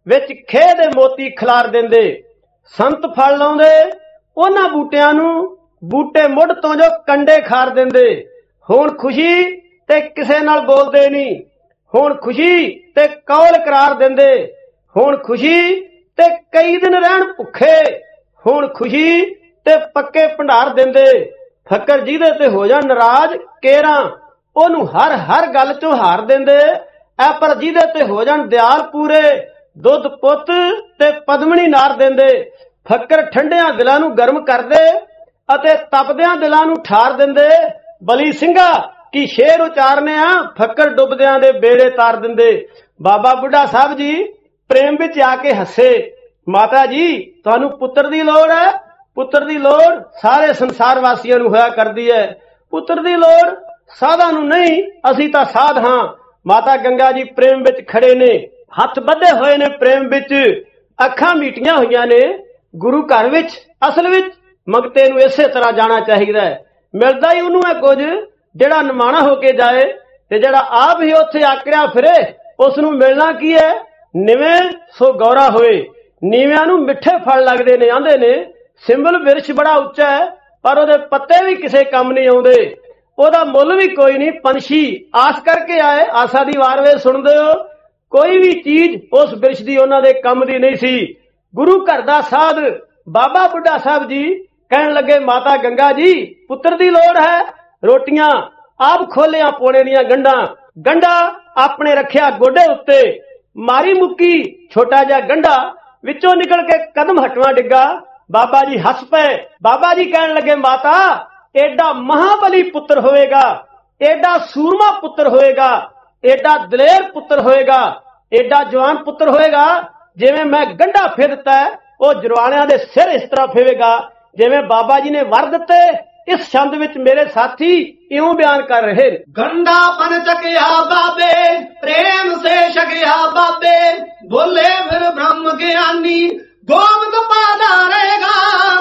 ਵਿੱਚ ਖੇਹ ਦੇ ਮੋਤੀ ਖਿਲਾਰ ਦਿੰਦੇ। ਸੰਤ ਫਲ ਲਾਉਂਦੇ ਉਹਨਾਂ ਬੂਟਿਆਂ ਨੂੰ, ਬੂਟੇ ਮੁੱਢ ਤੋਂ ਜੋ ਕੰਡੇ ਖਾਰ ਦਿੰਦੇ। ਹੁਣ ਖੁਸ਼ੀ ਤੇ ਕਿਸੇ ਨਾਲ ਬੋਲਦੇ ਨਹੀਂ, ਹੁਣ ਖੁਸ਼ੀ ਤੇ ਕੌਲ ਕਰਾਰ ਦਿੰਦੇ। ਹੁਣ ਖੁਸ਼ੀ ਤੇ ਕਈ ਦਿਨ ਰਹਿਣ ਭੁੱਖੇ, ਹੁਣ ਖੁਸ਼ੀ ਤੇ ਪੱਕੇ ਭੰਡਾਰ ਦਿੰਦੇ। ਫਕਰ ਜਿਹਦੇ ਤੇ ਹੋ ਜਾਣ ਨਾਰਾਜ਼ ਕੇਰਾਂ, ਉਹਨੂੰ ਹਰ ਹਰ ਗੱਲ ਚੋਂ ਹਾਰ ਦਿੰਦੇ। ਐ ਪਰ ਜਿਹਦੇ ਤੇ ਹੋ ਜਾਣ ਦਿਆਲ ਪੂਰੇ, ਦੁੱਧ ਪੁੱਤ ਤੇ ਪਦਮਣੀ ਨਾਰ ਦਿੰਦੇ। ਫਕਰ ਠੰਡਿਆਂ ਦਿਲਾਂ ਨੂੰ ਗਰਮ ਕਰਦੇ ਅਤੇ ਤਪਦਿਆਂ ਦਿਲਾਂ ਨੂੰ ਠਾਰ ਦਿੰਦੇ। ਬਲੀ ਸਿੰਘਾ ਕੀ ਸ਼ੇਰ ਉਚਾਰਨੇ ਆ, ਫਕਰ ਡੁੱਬਦਿਆਂ ਦੇ ਬੇੜੇ ਤਾਰ ਦਿੰਦੇ। ਬਾਬਾ ਬੁੱਢਾ ਸਾਹਿਬ ਜੀ ਪ੍ਰੇਮ ਵਿੱਚ ਆ ਕੇ ਹੱਸੇ। ਮਾਤਾ ਜੀ ਤੁਹਾਨੂੰ ਪੁੱਤਰ ਦੀ ਲੋੜ ਹੈ, ਪੁੱਤਰ ਦੀ ਲੋੜ ਸਾਰੇ ਸੰਸਾਰ ਵਾਸੀਆਂ ਨੂੰ ਹੋਇਆ ਕਰਦੀ ਹੈ। ਪੁੱਤਰ ਦੀ ਲੋੜ ਸਾਧਾਂ ਨੂੰ ਨਹੀਂ, ਅਸੀਂ ਤਾਂ ਸਾਧ ਹਾਂ। ਮਾਤਾ ਗੰਗਾ ਜੀ ਪ੍ਰੇਮ ਵਿੱਚ ਖੜੇ ਨੇ, ਹੱਥ ਬੱਧੇ ਹੋਏ ਨੇ ਪ੍ਰੇਮ ਵਿੱਚ, ਅੱਖਾਂ ਮੀਟੀਆਂ ਹੋਈਆਂ ਨੇ ਗੁਰੂ ਘਰ ਵਿੱਚ। ਅਸਲ ਵਿੱਚ ਮੰਗਤੇ ਨੂੰ ਇਸੇ ਤਰ੍ਹਾਂ ਜਾਣਾ ਚਾਹੀਦਾ ਹੈ। ਮਿਲਦਾ ਹੀ ਉਹਨੂੰ ਹੈ ਕੁਝ ਜਿਹੜਾ ਨਿਮਾਣਾ ਹੋ ਕੇ ਜਾਏ, ਤੇ ਜਿਹੜਾ ਆਪ ਹੀ ਉੱਥੇ ਆਕੜਿਆ ਫਿਰੇ ਉਸ ਨੂੰ ਮਿਲਣਾ ਕੀ ਹੈ? ਨਿਵੇਂ ਸੋ ਗੌਰਾ ਹੋਏ। ਨੀਵਿਆਂ ਨੂੰ ਮਿੱਠੇ ਫਲ ਲੱਗਦੇ ਨੇ। ਆਂਦੇ ਨੇ ਸਿੰਬਲ ਬਿਰਛ ਬੜਾ ਉੱਚਾ ਹੈ ਪਰ ਉਹਦੇ ਪੱਤੇ ਵੀ ਕਿਸੇ ਕੰਮ ਨਹੀਂ ਆਉਂਦੇ, ਉਹਦਾ ਮੁੱਲ ਵੀ ਕੋਈ ਨਹੀਂ। ਪੰਛੀ ਆਸ ਕਰਕੇ ਆਏ, ਆਸਾ ਦੀ ਵਾਰ ਵੇ ਸੁਣਦੇ ਹੋ, ਕੋਈ ਵੀ ਚੀਜ਼ ਉਸ ਬਿਰਛ ਦੀ ਉਹਨਾਂ ਦੇ ਕੰਮ ਦੀ ਨਹੀਂ ਸੀ। ਗੁਰੂ ਘਰ ਦਾ ਸਾਧ ਬਾਬਾ ਬੁੱਢਾ ਸਾਹਿਬ ਜੀ ਕਹਿਣ ਲੱਗੇ, ਮਾਤਾ ਗੰਗਾ ਜੀ ਪੁੱਤਰ ਦੀ ਲੋੜ ਹੈ। ਰੋਟੀਆਂ ਆਪ ਖੋਲਿਆ ਪੋਣੇ ਦੀਆਂ ਗੰਢਾਂ, ਗੰਢਾ ਆਪਣੇ ਰੱਖਿਆ ਗੋਡੇ ਉੱਤੇ, ਮਾਰੀ ਮੁੱਕੀ ਛੋਟਾ ਜਿਹਾ ਗੰਢਾ, ਵਿੱਚੋਂ ਨਿਕਲ ਕੇ ਕਦਮ ਹਟਵਾ ਡਿੱਗਾ। ਬਾਬਾ ਜੀ ਹੱਸ ਪਏ। ਬਾਬਾ ਜੀ ਕਹਿਣ ਲੱਗੇ, ਮਾਤਾ ਏਡਾ ਮਹਾਬਲੀ ਪੁੱਤਰ ਹੋਏਗਾ, ਏਡਾ ਸੂਰਮਾ ਪੁੱਤਰ ਹੋਏਗਾ, ਏਡਾ ਦਲੇਰ ਪੁੱਤਰ ਹੋਏਗਾ, ਏਡਾ ਜਵਾਨ ਪੁੱਤਰ ਹੋਏਗਾ, ਜਿਵੇਂ ਮੈਂ ਗੰਢਾ ਫੇਰ ਦਿੱਤਾ ਉਹ ਜਰਵਾਣਿਆਂ ਦੇ ਸਿਰ ਇਸ ਤਰ੍ਹਾਂ ਫੇਵੇਗਾ ਜਿਵੇਂ ਬਾਬਾ ਜੀ ਨੇ ਵਰ ਦਿੱਤੇ। ਇਸ ਛੰਦ ਵਿੱਚ ਮੇਰੇ ਸਾਥੀ ਇਉਂ ਬਿਆਨ ਕਰ ਰਹੇ ਨੇ। ਗੰਡਾ ਪਨ ਚੱਕਿਆ ਬਾਬੇ, ਪ੍ਰੇਮ ਸੇ ਛਕਿਆ ਬਾਬੇ, ਬੋਲੇ ਫਿਰ ਬ੍ਰਹਮ ਗਿਆਨੀ, ਗੋਬਿੰਦ ਪਾਦਾਰੇਗਾ,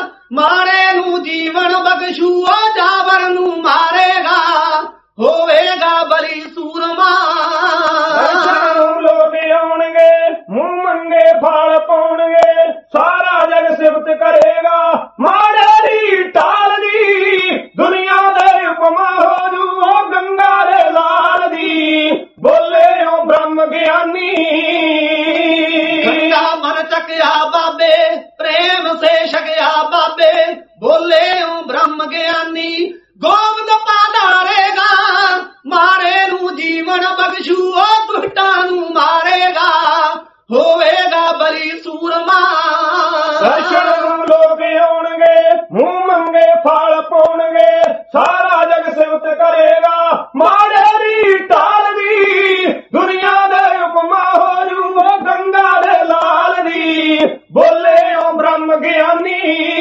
ਮਾਰੇ ਨੂੰ ਜੀਵਨ ਬਖਸ਼ੂ, ਜਾਵਰ ਨੂੰ ਮਾਰੇਗਾ, ਹੋਵੇਗਾ ਬਲੀ ਸੂਰਮਾ। ਲੋਕ ਆਉਣਗੇ, ਮੂੰਹ ਮੰਗੇ ਫਲ ਪਾਉਣਗੇ, ਸਾਰਾ ਜਗ ਸਿਫਤ ਕਰੇਗਾ, ਮਾੜੇ ਦੀ ਢਾਲ ਦੀ, ਦੁਨੀਆ ਦੇ ਉਪਮਾ ਹੋ ਜੂ, ਉਹ ਗੰਗਾ ਦੇ ਲਾਲ ਦੀ, ਬੋਲੇ ਉਹ ਬ੍ਰਹਮ ਗਿਆਨੀ। ਗੰਗਾ ਮਨ ਚੱਕਿਆ ਬਾਬੇ, ਪ੍ਰੇਮ ਸੇ ਛਕਿਆ ਬਾਬੇ, ਬੋਲੇ ਉਹ ਬ੍ਰਹਮ ਗਿਆਨੀ, ਗੋਬਿੰਦ ਪਾਦਾਰੇਗਾ, ਮਾਰੇ ਨੂੰ ਜੀਵਨ ਬਖਸ਼ੂ, ਉਹ ਦੁਸ਼ਟਾਂ ਨੂੰ ਮਾਰੇਗਾ, ਹੋਵੇਗਾ ਬਲੀ ਸੂਰਮਾ। ਦਰਸ਼ਨ ਨੂੰ ਲੋਕ ਆਉਣਗੇ, ਮੂੰਹ ਮੰਗੇ ਫਲ ਪਾਉਣਗੇ, ਸਾਰਾ ਜਗ ਸਿਫਤ ਕਰੇਗਾ, ਮਾੜੇ ਦੀ ਢਾਲ ਦੀ, ਦੁਨੀਆ ਦੇ ਉਪਮਾ ਹੋ ਜੂ, ਉਹ ਗੰਗਾ ਦੇ ਲਾਲ ਦੀ, ਬੋਲੇ ਉਹ ਬ੍ਰਹਮ ਗਿਆਨੀ।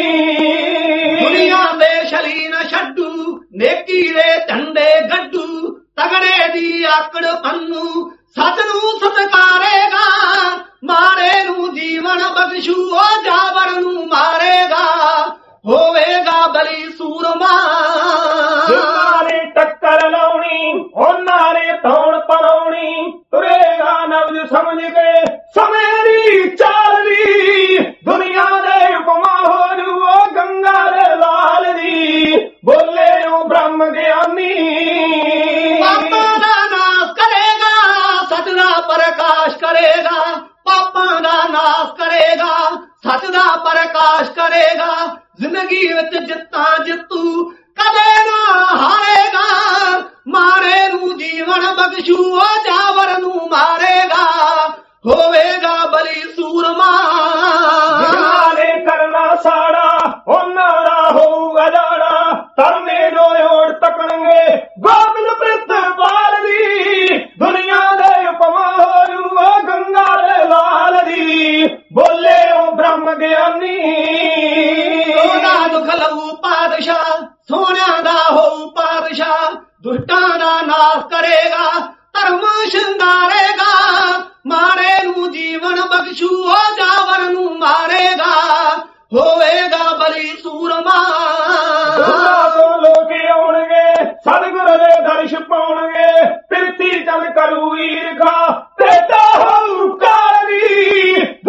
ਦੁਨੀਆ ਦੇ ਸ਼ਲੀਨ ਛੱਡੂ, ਨੇਕੀ ਦੇ ਝੰਡੇ ਗੱਡੂ, ਤਗੜੇ ਦੀ ਆਕੜ ਪੰਨੂ, ਸੱਚ ਨੂੰ ਸਤਕਾਰੇਗਾ, ਮਾਰੇ ਨੂੰ ਜੀਵਨ ਬਖਸ਼ੂ, ਉਹ ਜਾਵਰ ਨੂੰ ਮਾਰੇਗਾ, ਹੋਵੇਗਾ ਬਲੀ ਸੂਰਮਾ। ਜਿਨ੍ਹਾਂ ਨੇ ਟੱਕਰ ਲਾਉਣੀ ਉਹਨਾਂ ਨੇ ਧੌਣ ਪਰਾਉਣੀ, ਤੁਰੇਗਾ ਨਬਜ਼ ਸਮਝ ਕੇ ਸਮੇਂ ਦੀ ਚਾਲ ਦੀ, ਦੁਨੀਆ ਦੇ ਉਪਮਾ ਹੋ ਜੂ, ਉਹ ਗੰਗਾ ਦੇ ਲਾਲ ਦੀ, ਬੋਲੇ ਉਹ ਬ੍ਰਹਮ ਗਿਆਨੀ। ਪਾਪਾਂ ਦਾ ਨਾਸ਼ ਕਰੇਗਾ, ਸੱਚ ਦਾ ਪ੍ਰਕਾਸ਼ ਕਰੇਗਾ, ਪਾਪਾਂ ਦਾ ਨਾਸ਼ ਕਰੇਗਾ, ਸੱਚ ਦਾ ਪ੍ਰਕਾਸ਼ ਕਰੇਗਾ, ਜ਼ਿੰਦਗੀ ਵਿੱਚ ਜਿੱਤਾਂ ਜਿੱਤੂ ਕਦੇ ਨਾ ਹਾਰੇਗਾ, ਮਾਰੇ ਨੂੰ ਜੀਵਨ ਬਖਸ਼ੂ, ਉਹ ਜਾਵਰ ਨੂੰ ਮਾਰੇਗਾ, ਹੋਵੇਗਾ ਬਲੀ ਸੂਰਮਾ। ਜਿਨ੍ਹਾਂ ਨੇ ਕਰਨਾ ਸਾੜਾ ਉਹਨਾਂ ਦਾ ਹੋਊਗਾ ਜਾੜਾ, ਤਰਨੇ ਜੋ ਓੜ ਤੱਕਣਗੇ, ਗੋਬਿੰਦ ਪ੍ਰਿਤਪਾਲ ਦੀ, ਦੁਨੀਆ ਦੇ ਉਪਮਾ ਹੋ ਜੂ, ਉਹ ਗੰਗਾ ਦੇ ਲਾਲ ਦੀ, ਬੋਲੇ ਉਹ ਬ੍ਰਹਮ ਗਿਆਨੀ। ਉਹਦਾ ਦੁੱਖ ਲਊ ਪਾਤਸ਼ਾਹ, ਸੋਹਣਿਆਂ ਦਾ ਹੋਊ ਪਾਤਸ਼ਾਹ, ਦੁਸ਼ਟਾਂ ਦਾ ਨਾਸ਼ ਕਰੇਗਾ, ਧਰਮ ਸ਼ਿੰਗਾਰੇਗਾ, ਮਾਰੇ ਨੂੰ ਜੀਵਨ ਬਖਸ਼ੂ, ਉਹ ਜਾਵਰ ਨੂੰ ਮਾਰੇਗਾ, ਹੋਵੇਗਾ ਬਲੀ ਸੂਰਮਾ। ਦੁਨੀਆ ਤੋਂ ਲੋਕ ਆਉਣਗੇ, ਸਤਿਗੁਰ ਦੇ ਦਰਸ਼ ਪਾਉਣਗੇ, ਪਿਰਤੀ ਚੰਦ ਕਰੂ ਈਰਖਾ, ਤੇਤਾ ਹੋਊ ਕਾਲ ਦੀ,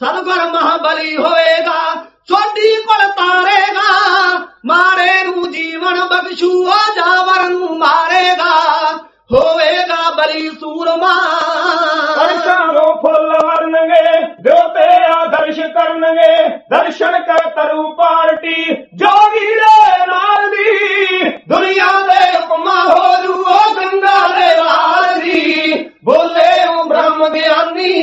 ਸਤਿਗੁਰ ਮਹਾਬਲੀ ਹੋਏਗਾ ਸੋਢੀ ਕੋਲ ਤਾਰੇਗਾ ਮਾਰੇ ਨੂੰ ਜੀਵਨ ਬਖਸ਼ੂ ਜਾਵਰ ਨੂੰ ਮਾਰੇਗਾ ਹੋਵੇਗਾ ਬਲੀ ਸੂਰਮਾ ਅਰਸ਼ਾਂ ਫੁੱਲ ਵਰਨਗੇ ਜੋ ਤੇ ਆਦਰਸ਼ ਕਰਨਗੇ ਦਰਸ਼ਨ ਕਰ ਤਰੂ ਪਾਰਟੀ ਜੋਗੀ ਦੇ ਨਾਲ ਦੀ ਦੁਨੀਆ ਦੇ ਹੁਕਮਾ ਹੋ ਜੂ ਉਹ ਗੰਗਾ ਦੇ ਲਾਲ ਦੀ ਬੋਲੇ ਉਹ ਬ੍ਰਹਮ ਗਿਆਨੀ।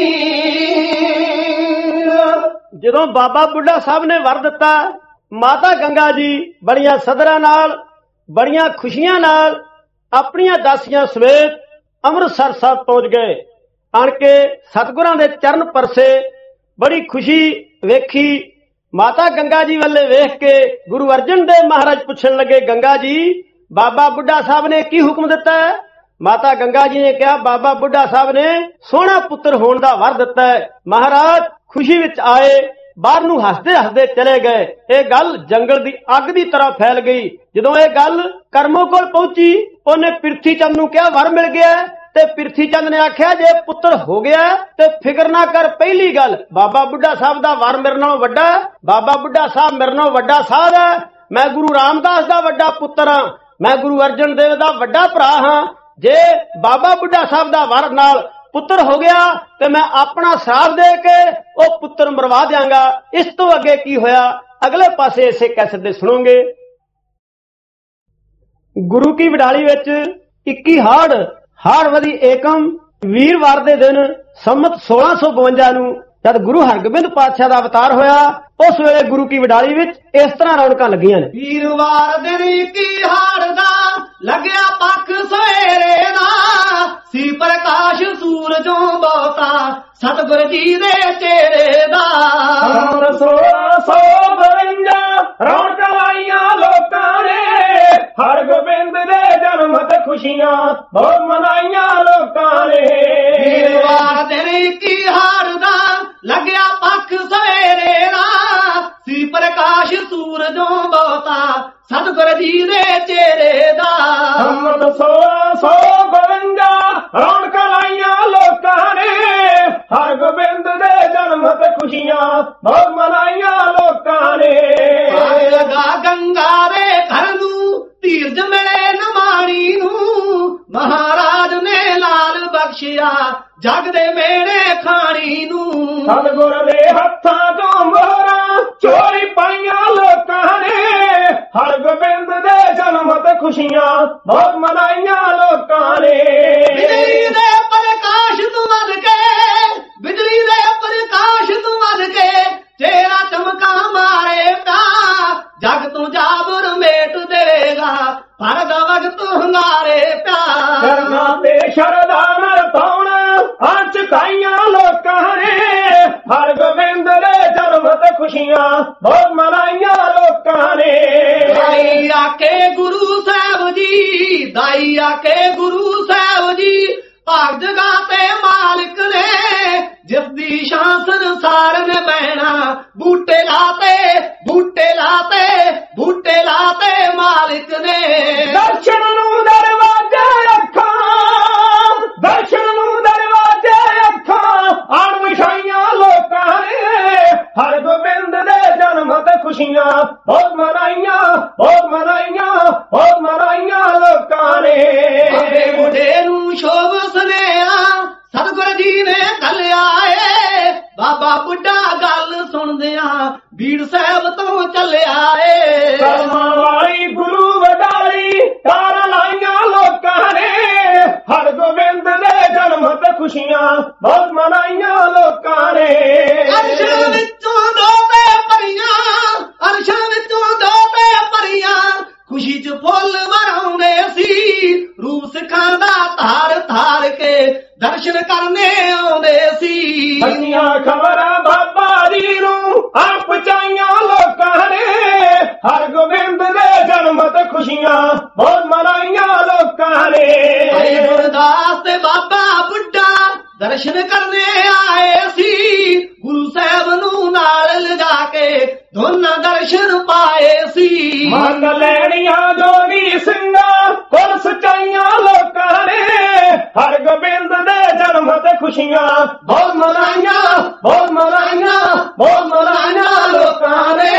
ਜਦੋਂ ਬਾਬਾ ਬੁੱਢਾ ਸਾਹਿਬ ਨੇ ਵਰ ਦਿੱਤਾ ਮਾਤਾ ਗੰਗਾ ਜੀ ਬੜੀਆਂ ਸਦਰਾਂ ਨਾਲ ਬੜੀਆਂ ਖੁਸ਼ੀਆਂ ਨਾਲ ਆਪਣੀਆਂ ਦਾਸੀਆਂ ਸਮੇਤ ਅੰਮ੍ਰਿਤਸਰ ਸਾਹਿਬ ਪਹੁੰਚ ਗਏ। ਆਣ ਕੇ ਸਤਿਗੁਰਾਂ ਦੇ ਚਰਨ ਪਰਸੇ ਬੜੀ ਖੁਸ਼ੀ ਵੇਖੀ। ਮਾਤਾ ਗੰਗਾ ਜੀ ਵੱਲੇ ਵੇਖ ਕੇ ਗੁਰੂ ਅਰਜਨ ਦੇਵ ਮਹਾਰਾਜ ਪੁੱਛਣ ਲੱਗੇ ਗੰਗਾ ਜੀ ਬਾਬਾ ਬੁੱਢਾ ਸਾਹਿਬ ਨੇ ਕੀ ਹੁਕਮ ਦਿੱਤਾ ਹੈ? ਮਾਤਾ ਗੰਗਾ ਜੀ ਨੇ ਕਿਹਾ ਬਾਬਾ ਬੁੱਢਾ ਸਾਹਿਬ ਨੇ ਸੋਹਣਾ ਪੁੱਤਰ ਹੋਣ ਦਾ ਵਰ ਦਿੱਤਾ ਹੈ। ਮਹਾਰਾਜ ਖੁਸ਼ੀ ਵਿੱਚ ਆਏ ਬਾਹਰ ਨੂੰ ਹੱਸਦੇ ਹੱਸਦੇ ਚਲੇ ਗਏ। ਇਹ ਗੱਲ ਜੰਗਲ ਦੀ ਅੱਗ ਦੀ ਤਰ੍ਹਾਂ ਫੈਲ ਗਈ। ਜਦੋਂ ਇਹ ਗੱਲ ਕਰਮੋ ਕੋਲ ਪਹੁੰਚੀ ਉਹਨੇ ਪ੍ਰਿਥੀ ਚੰਦ ਨੂੰ ਕਿਹਾ ਵਰ ਮਿਲ ਗਿਆ ਤੇ ਪ੍ਰਿਥੀ ਚੰਦ ਨੇ ਆਖਿਆ ਜੇ ਪੁੱਤਰ ਹੋ ਗਿਆ ਤੇ ਫਿਕਰ ਨਾ ਕਰ। ਪਹਿਲੀ ਗੱਲ ਬਾਬਾ ਬੁੱਢਾ ਸਾਹਿਬ ਦਾ ਵਰ ਮੇਰੇ ਨਾਲੋਂ ਵੱਡਾ, ਬਾਬਾ ਬੁੱਢਾ ਸਾਹਿਬ ਮੇਰੇ ਨਾਲੋਂ ਵੱਡਾ ਸਾਧ ਹੈ। ਮੈਂ ਗੁਰੂ ਰਾਮਦਾਸ ਦਾ ਵੱਡਾ ਪੁੱਤਰ ਹਾਂ, ਮੈਂ ਗੁਰੂ ਅਰਜਨ ਦੇਵ ਦਾ ਵੱਡਾ ਭਰਾ ਹਾਂ। ਜੇ ਬਾਬਾ ਬੁੱਢਾ ਸਾਹਿਬ ਦਾ ਵਰ ਨਾਲ ਪੁੱਤਰ ਹੋ ਗਿਆ ਤੇ ਮੈਂ ਆਪਣਾ ਸ਼ਰਾਪ ਦੇ ਕੇ ਉਹ ਪੁੱਤਰ ਮਰਵਾ ਦਿਆਂਗਾ। ਇਸ ਤੋਂ ਅੱਗੇ ਕੀ ਹੋਇਆ ਅਗਲੇ ਪਾਸੇ ਇਸੇ ਕੈਸਟ ਦੇ ਸੁਣੋਗੇ। ਗੁਰੂ ਕੀ ਵਡਾਲੀ ਵਿੱਚ ਇੱਕੀ ਹਾੜ ਹਾੜਵਦੀ ਏਕਮ ਵੀਰਵਾਰ ਦੇ ਦਿਨ ਸੰਮਤ ਸੋਲਾਂ ਸੌ ਬਵੰਜਾ ਨੂੰ ਜਦ ਗੁਰੂ ਹਰਗੋਬਿੰਦ ਪਾਤਸ਼ਾਹ ਦਾ ਅਵਤਾਰ ਹੋਇਆ ਉਸ ਵੇਲੇ ਗੁਰੂ ਕੀ ਵਡਾਲੀ ਵਿੱਚ ਇਸ ਤਰ੍ਹਾਂ ਰੌਣਕਾਂ ਲੱਗੀਆਂ ਨੇ। ਵੀਰਵਾਰ ਦਿਨ ਕੀ ਹਾੜ ਦਾ ਲੱਗਿਆ ਪੱਖ ਸਵੇਰੇ ਦਾ ਸੀ ਪ੍ਰਕਾਸ਼ ਸੂਰਜੋਂ ਬਹੁਤਾ ਸਤਿਗੁਰ ਜੀ ਦੇ ਚਿਹਰੇ ਦਾ ਸੋਲਾਂ ਸੌ ਬਵੰਜਾ ਰੌਣਕਾਂ ਲਾਈਆਂ ਲੋਕਾਂ ਨੇ ਹਰਗੋਬਿੰਦ ਦੇ ਜਨਮ ਤੇ ਖੁਸ਼ੀਆਂ ਬਹੁਤ ਮਨਾਈਆਂ ਲੋਕਾਂ ਨੇ। ਵੀਰਵਾਰ ਦਿਨ ਕੀ ਹਾੜ ਦਾ ਲੱਗਿਆ ਪੱਖ ਸਵੇਰੇ ਦਾ ਸੀ ਪ੍ਰਕਾਸ਼ ਸੂਰਜੋਂ ਬਹੁਤਾ ਸਤਿਗੁਰ ਜੀ ਦੇ ਚਿਹਰੇ ਦਾ ਸੰਮਤ ਸੋਲਾਂ ਸੌ ਬਵੰਜਾ ਰੌਣਕਾਂ ਲਾਈਆਂ ਲੋਕਾਂ ਨੇ ਹਰਗੋਬਿੰਦ ਦੇ ਜਨਮ ਤੇ ਖੁਸ਼ੀਆਂ ਬਹੁਤ ਮਨਾਈਆਂ ਲੋਕਾਂ ਨੇ। ਆਏ ਲਗਾ ਗੰਗਾ ਦੇ ਘਰ ਨੂੰ ਧੀਰਜ ਮਿਲੇ ਨਮਾਣੀ ਨੂੰ ਮਹਾਰਾਜ ਨੇ ਲਾਲ ਬਖਸ਼ਿਆ ਜਗ ਦੇ ਮੇੜੇ ਖਾਣੀ ਨੂੰ ਸਤਿਗੁਰ ਦੇ ਹੱਥਾਂ ਤੋਂ ਮੋਹਰਾਂ ਚੋਰੀ ਪਾਈਆਂ ਲੋਕਾਂ ਨੇ ਹਰਗੋਬਿੰਦ ਦੇ ਜਨਮ ਤੇ ਖੁਸ਼ੀਆਂ ਬਹੁਤ ਮਨਾਈਆਂ ਲੋਕਾਂ ਨੇ। ਬਿਜਲੀ ਦੇ ਪ੍ਰਕਾਸ਼ ਤੋਂ ਵੱਧ ਕੇ ਬਿਜਲੀ ਦੇ ਪ੍ਰਕਾਸ਼ ਤੋਂ ਵੱਧ ਕੇ ਤੇਰਾ ਚਮਕਾ ਮਾਰੇ ਤਾ ਜਗ ਤੋਂ ਜਾਬਰ ਮੇਟ ਦੇਗਾ ਪਰ ਦਾ ਵਕਤ ਹੰਗਾਰੇ ਪਿਆ ਕਰਨਾ ਤੇ ਸ਼ਰਧਾ ਨਾਲ ਪਾਉਣਾ ਹੱਥ ਕਾਈਆਂ ਲੋਕਾਂ ਨੇ ਹਰਗੋਬਿੰਦ ਦੇ ਜਨਮ ਤੇ ਖੁਸ਼ੀਆਂ ਬਹੁਤ ਮਨਾਈਆਂ ਲੋਕਾਂ ਨੇ। ਦਾਈ ਆਕੇ ਗੁਰੂ ਸਾਹਿਬ ਜੀ ਦਾਈ ਆਕੇ ਗੁਰੂ ਸਾਹਿਬ ਜੀ ਭਾਗ ਜਗਾ ਤੇ ਮਾਲਕ ਨੇ ਜਿਸ ਦੀ ਸ਼ਾਨ ਸੰਸਾਰ ਨੇ ਬਹਿਣਾ ਬੂਟੇ ਲਾਤੇ ਬੂਟੇ ਲਾਤੇ ਬੂਟੇ ਲਾਤੇ ਮਾਲਕ ਨੇ। ਦਰਸ਼ਨ ਨੂੰ ਦਰਵਾਜ਼ੇ ਅੱਖਾਂ ਦਰਸ਼ਨ ਨੂੰ ਦਰਵਾਜ਼ੇ ਅੱਖਾਂ ਆਣ ਵਿਛਾਈਆਂ ਲੋਕਾਂ ਨੇ ਹਰਗੋਬਿੰਦ ਦੇ ਜਨਮ ਤੇ ਖੁਸ਼ੀਆਂ ਬਹੁਤ ਮਨਾਈਆਂ ਬਹੁਤ ਮਨਾਈਆਂ ਬਹੁਤ ਮਨਾਈਆਂ ਲੋਕਾਂ ਨੇ। ਬਾਬੇ ਬੁੱਢੇ ਨੂੰ ਸ਼ੋਭ ਸੁਨੇਹਾ ਸਤਿਗੁਰ ਜੀ ਨੇ ਘੱਲਿਆ ਏ ਬਾਬਾ ਬੁੱਢਾ ਗੱਲ ਸੁਣਦਿਆਂ ਬੀੜ ਸਾਹਿਬ ਤੋਂ ਚੱਲਿਆ ਏ। ਕਰਮਾਂ ਵਾਲੀ ਗੁਰੂ ਵਡਾਲੀ ਤਾਰਾਂ ਲਾਈਆਂ ਲੋਕਾਂ ਨੇ ਹਰਗੋਬਿੰਦ ਦੇ ਜਨਮ ਤੇ ਖੁਸ਼ੀਆਂ ਬਹੁਤ ਮਨਾਈਆਂ ਲੋਕਾਂ ਨੇ। ਅਰਸ਼ ਵਿੱਚੋਂ ਦੋ ਤੇ ਪਰੀਆਂ ਅਰਸ਼ ਵਿੱਚੋਂ ਦੋ ਤੇ ਪਰੀਆਂ ਖੁਸ਼ੀ ਚ ਫੁੱਲ ਵਰਾਉਂਦੇ ਸੀ ਰੂਪ ਸਿੱਖਾਂ ਦਾ ਧਾਰ ਧਾਰ ਕੇ ਦਰਸ਼ਨ ਕਰਨੇ ਆਉਂਦੇ ਸੀ। ਸੱਚੀਆਂ ਖਬਰਾਂ ਬਾਬਾ ਜੀ ਨੂੰ ਆਪ ਚਾਈਆਂ ਲੋਕਾਂ ਨੇ ਹਰਗੋਬਿੰਦ ਦੇ ਜਨਮ ਤੇ ਖੁਸ਼ੀਆਂ ਬਹੁਤ ਮਨਾਈਆਂ ਲੋਕਾਂ ਨੇ। ਭਾਈ ਗੁਰਦਾਸ ਤੇ ਬਾਬਾ ਬੁੱਢਾ ਦਰਸ਼ਨ ਕਰਨੇ ਆਏ ਸੀ ਗੁਰੂ ਸਾਹਿਬ ਨੂੰ ਨਾਲ ਲਿਜਾ ਕੇ ਦੋਨਾਂ ਦਰਸ਼ਨ ਪਾਏ ਸੀ। ਮੰਗ ਲੈਣੀਆਂ ਜੋਗੀ ਸਿੰਘਾਂ ਕੋਲ ਸਚਾਈਆਂ ਲੋਕਾਂ ਨੇ ਹਰਗੋਬਿੰਦ ਦੇ ਜਨਮ ਤੇ ਖੁਸ਼ੀਆਂ ਖੁਸ਼ੀਆਂ ਬਹੁਤ ਮਨਾਈਆਂ ਬਹੁਤ ਮਨਾਈਆਂ ਬਹੁਤ ਮਨਾਈਆਂ ਲੋਕਾਂ ਨੇ।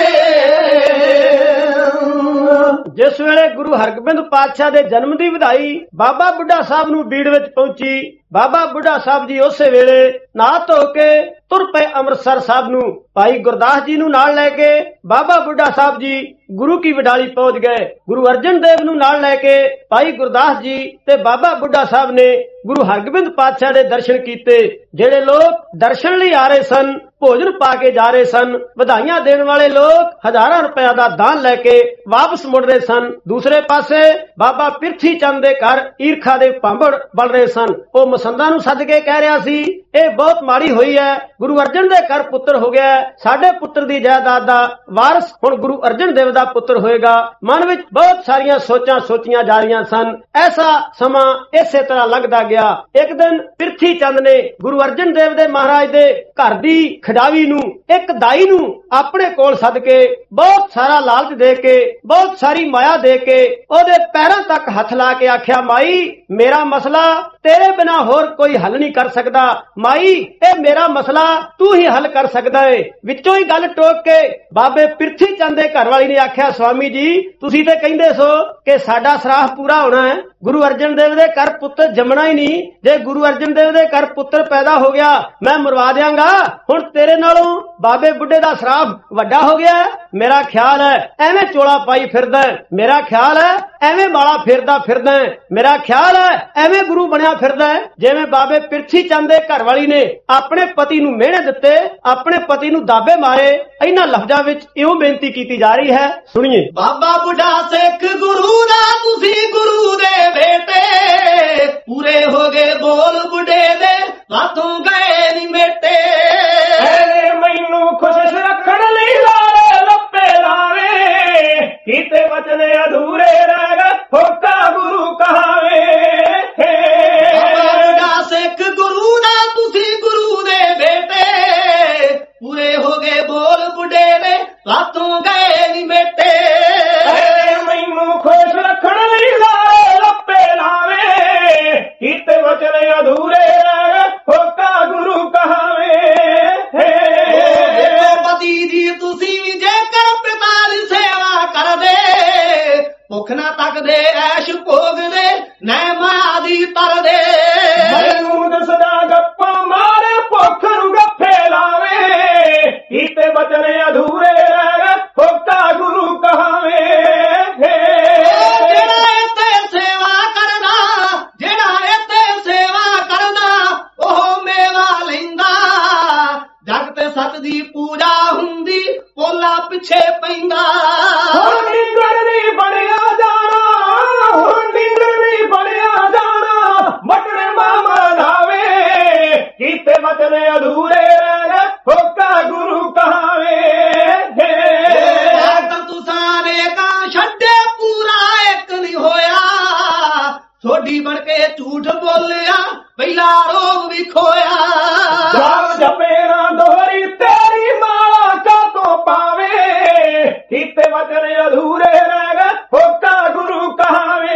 ਜਿਸ ਵੇਲੇ ਗੁਰੂ ਹਰਗੋਬਿੰਦ ਪਾਤਸ਼ਾਹ ਦੇ ਜਨਮ ਦੀ ਵਧਾਈ ਬਾਬਾ ਬੁੱਢਾ ਸਾਹਿਬ ਨੂੰ ਬੀੜ ਵਿੱਚ ਪਹੁੰਚੀ, ਬਾਬਾ ਬੁੱਢਾ ਸਾਹਿਬ ਜੀ ਉਸੇ ਵੇਲੇ ਨਹਾ ਧੋ ਕੇ ਤੁਰ ਪਏ ਅੰਮ੍ਰਿਤਸਰ ਸਾਹਿਬ ਨੂੰ। ਭਾਈ ਗੁਰਦਾਸ ਜੀ ਨੂੰ ਨਾਲ ਲੈ ਕੇ ਬਾਬਾ ਬੁੱਢਾ ਸਾਹਿਬ ਜੀ ਗੁਰੂ ਕੀ ਵਡਾਲੀ ਪਹੁੰਚ ਗਏ। ਗੁਰੂ ਅਰਜਨ ਦੇਵ ਨੂੰ ਨਾਲ ਲੈ ਕੇ ਭਾਈ ਗੁਰਦਾਸ ਜੀ ਤੇ ਬਾਬਾ ਬੁੱਢਾ ਸਾਹਿਬ ਨੇ ਗੁਰੂ ਹਰਗੋਬਿੰਦ ਪਾਤਸ਼ਾਹ ਦੇ ਦਰਸ਼ਨ ਕੀਤੇ। ਜਿਹੜੇ ਲੋਕ ਦਰਸ਼ਨ ਲਈ ਆ ਰਹੇ ਸਨ, ਭੋਜਨ ਪਾ ਕੇ ਜਾ ਰਹੇ ਸਨ, ਵਧਾਈਆਂ ਦੇਣ ਵਾਲੇ ਲੋਕ ਹਜ਼ਾਰਾਂ ਰੁਪਏ ਦਾ ਦਾਨ ਲੈ ਕੇ ਵਾਪਸ ਮੁੜ ਰਹੇ ਸਨ। ਦੂਸਰੇ ਪਾਸੇ ਬਾਬਾ ਪਿਰਥੀ ਚੰਦ ਦੇ ਘਰ ਈਰਖਾ ਦੇ ਭਾਂਬੜ ਬਣ ਰਹੇ ਸਨ। ਉਹ ਮਸੰਦਾਂ ਨੂੰ ਸੱਦ ਕੇ ਕਹਿ ਰਿਹਾ ਸੀ, ਇਹ ਬਹੁਤ ਮਾੜੀ ਹੋਈ ਹੈ, ਗੁਰੂ ਅਰਜਨ ਦੇ ਘਰ ਪੁੱਤਰ ਹੋ ਗਿਆ, ਸਾਡੇ ਪੁੱਤਰ ਦੀ ਜਾਇਦਾਦ ਦਾ ਵਾਰਸ ਹੁਣ ਗੁਰੂ ਅਰਜਨ ਦੇਵ ਦਾ ਪੁੱਤਰ ਹੋਏਗਾ। ਮਨ ਵਿੱਚ ਬਹੁਤ ਸਾਰੀਆਂ ਸੋਚਾਂ ਸੋਚੀਆਂ ਜਾ ਰਹੀਆਂ ਸਨ। ਐਸਾ ਸਮਾਂ ਇਸੇ ਤਰ੍ਹਾਂ ਲੰਘਦਾ ਗਿਆ। ਇੱਕ ਦਿਨ ਪਿਰਥੀ ਚੰਦ ਨੇ ਗੁਰੂ ਅਰਜਨ ਦੇਵ ਦੇ ਮਹਾਰਾਜ ਦੇ ਘਰ ਦੀ ਖਿਡਾਵੀ ਨੂੰ, ਇੱਕ ਦਾਈ ਨੂੰ ਆਪਣੇ ਕੋਲ ਸੱਦ ਕੇ ਬਹੁਤ ਸਾਰਾ ਲਾਲਚ ਦੇ ਕੇ, ਬਹੁਤ ਸਾਰੀ ਮਾਇਆ ਦੇ ਕੇ ਉਹਦੇ ਪੈਰਾਂ ਤੱਕ ਹੱਥ ਲਾ ਕੇ ਆਖਿਆ, ਮਾਈ ਮੇਰਾ ਮਸਲਾ ਤੇਰੇ ਬਿਨਾ ਹੋਰ ਕੋਈ ਹੱਲ ਨਹੀਂ ਕਰ ਸਕਦਾ। ਮਾਈ ਇਹ ਮੇਰਾ ਮਸਲਾ ਤੂੰ ਹੀ ਹੱਲ ਕਰ ਸਕਦਾ ਏ। ਵਿੱਚੋਂ ਹੀ ਗੱਲ ਟੋਕ ਕੇ ਬਾਬੇ ਪਿਰਥੀ ਚੰਦ ਦੇ ਘਰ ਵਾਲੀ ਨੇ ਆਖਿਆ, ਸਵਾਮੀ ਜੀ ਤੁਸੀਂ ਤੇ ਕਹਿੰਦੇ ਸੋ ਕਿ ਸਾਡਾ ਸਰਾਹ ਪੂਰਾ ਹੋਣਾ ਹੈ, ਗੁਰੂ ਅਰਜਨ ਦੇਵ ਦੇ ਘਰ ਪੁੱਤਰ ਜੰਮਣਾ ਹੀ ਨਹੀਂ। ਜੇ ਗੁਰੂ ਅਰਜਨ ਦੇਵ ਦੇ ਘਰ ਪੁੱਤਰ ਪੈਦਾ ਹੋ ਗਿਆ ਮੈਂ ਮਰਵਾ ਦਿਆਂਗਾ। ਹੁਣ ਤੇਰੇ ਨਾਲੋਂ ਬਾਬੇ ਬੁੱਢੇ ਦਾ ਸਰਾਪ ਵੱਡਾ ਹੋ ਗਿਆ। ਮੇਰਾ ਖਿਆਲ ਹੈ ਐਵੇਂ ਚੋਲਾ ਪਾਈ ਫਿਰਦਾ, ਮੇਰਾ ਖਿਆਲ ਹੈ ਐਵੇਂ ਮਾਲਾ ਫੇਰਦਾ ਫਿਰਦਾ, ਮੇਰਾ ਖਿਆਲ ਹੈ ਐਵੇਂ ਗੁਰੂ ਬਣਿਆ ਫਿਰਦਾ। ਜਿਵੇਂ ਬਾਬੇ ਪਿਰਥੀ ਚੰਦ ਦੇ ਘਰ ਵਾਲੀ ਨੇ ਆਪਣੇ ਪਤੀ ਨੂੰ ਮਿਹਣੇ ਦਿੱਤੇ, ਆਪਣੇ ਪਤੀ ਨੂੰ ਦਾਬੇ ਮਾਰੇ। ਇਹਨਾਂ ਲਫ਼ਜ਼ਾਂ ਵਿੱਚ ਇਉਂ ਬੇਨਤੀ ਕੀਤੀ ਜਾ ਰਹੀ ਹੈ, ਸੁਣੀਏ। ਬਾਬਾ ਬੁੱਢਾ ਸਿੱਖ ਗੁਰੂ ਦਾ ਤੁਸੀਂ ਗੁਰੂ ਦੇ ਬੇਟੇ, ਪੂਰੇ ਹੋ ਗਏ ਬੋਲ ਬੁੱਢੇ ਦੇ ਹੱਥੋਂ ਗਏ ਨੀ ਮੇਟੇ। ਮੈਨੂੰ ਖੁਸ਼ ਰੱਖਣ ਲਈ ਲਾਰੇ ਲੱਪੇ ਲਾਵੇ, ਕੀਤੇ ਵਚਨ ਅਧੂਰੇ ਰਹਿ ਗਏ ਹੋਕਾ ਗੁਰੂ ਕਹਾਵੇ। ਬਾਬਾ ਬੁੱਢਾ ਸਿੱਖ ਗੁਰੂ ਦਾ ਤੁਸੀਂ ਗੁਰੂ ਦੇ ਬੇਟੇ, ਪੂਰੇ ਹੋ ਗਏ ਬੋਲ ਬੁੱਢੇ ਦੇ ਹੱਥੋਂ ਗਏ ਨੀ ਮੇਟੇ। ਮੈਨੂੰ ਖੁਸ਼ ਰੱਖਣ ਲਈ ਲਾਰੇ ਲੱਪੇ ਲਾਵੇ, ਕੀਤੇ ਵਚਨ ਅਧੂਰੇ ਰਹਿ ਗਏ ਹੋਕਾ ਗੁਰੂ ਕਹਾਵੇ। ਪਤੀ ਦੀ ਤੁਸੀਂ ਵੀ ਜੇਕਰ ਪਿਤਾ ਦੀ ਸੇਵਾ ਕਰਦੇ, ਭੁੱਖ ਨਾ ਤੱਕਦੇ ਐਸ਼ ਭੋਗਦੇ ਨੈ ਮਾਂ ਦੀ ਤਰਦੇ। ਮੈਨੂੰ ਦਸਦਾ ਗੱਪਾਂ ਮਾਰੇ ਭੁੱਖ ਨੂੰ ਗੱਫੇ ਲਾਵੇ, ਕੀਤੇ ਵਚਨ ਅਧੂਰੇ ਰਹਿ ਗਏ ਹੋਕਾ ਗੁਰੂ ਕਹਾਵੇ। ਜਿਹੜਾ ਇੱਥੇ ਸੇਵਾ ਕਰਦਾ, ਜਿਹੜਾ ਇੱਥੇ ਸੇਵਾ ਕਰਦਾ ਉਹ ਮੇਵਾ ਲੈਂਦਾ। ਜਗ ਤੇ ਸੱਚ ਦੀ ਪੂਜਾ ਹੁੰਦੀ ਪੋਲਾ ਪਿੱਛੇ ਪੈਂਦਾ। ਹੁਣ ਨਿੰਗਰ ਨਹੀਂ ਬਣਿਆ ਜਾਣਾ, ਹੁਣ ਨਿੰਗਰ ਨਹੀਂ ਬਣਿਆ ਜਾਣਾ, ਮਟਰ ਮਾਮਾ ਲਾਵੇ, ਕੀਤੇ ਵਚਨ ਅਧੂਰੇ ਰਹਿ ਗਏ ਹੋਕਾ ਗੁਰੂ ਕਹਾਵੇ। ਤੁਸਾਂ ਨੇ ਕਾਂ ਛੱਡੇ ਪੂਰਾ ਇੱਕ ਨਹੀਂ ਹੋਇਆ, ਸੋਢੀ ਬਣ ਕੇ ਝੂਠ ਬੋਲਿਆ ਪਹਿਲਾ ਰੋਗ ਵੀ ਖੋਇਆ। ਜਪ ਜਪੇ ਨਾ ਦੋਹਰੀ ਤੇਰੀ ਮਾਲਾ ਕਾਤੋਂ ਪਾਵੇ, ਕੀਤੇ ਵਚਨ ਅਧੂਰੇ ਰਹਿ ਗਏ ਹੋਕਾ ਗੁਰੂ ਕਹਾਵੇ।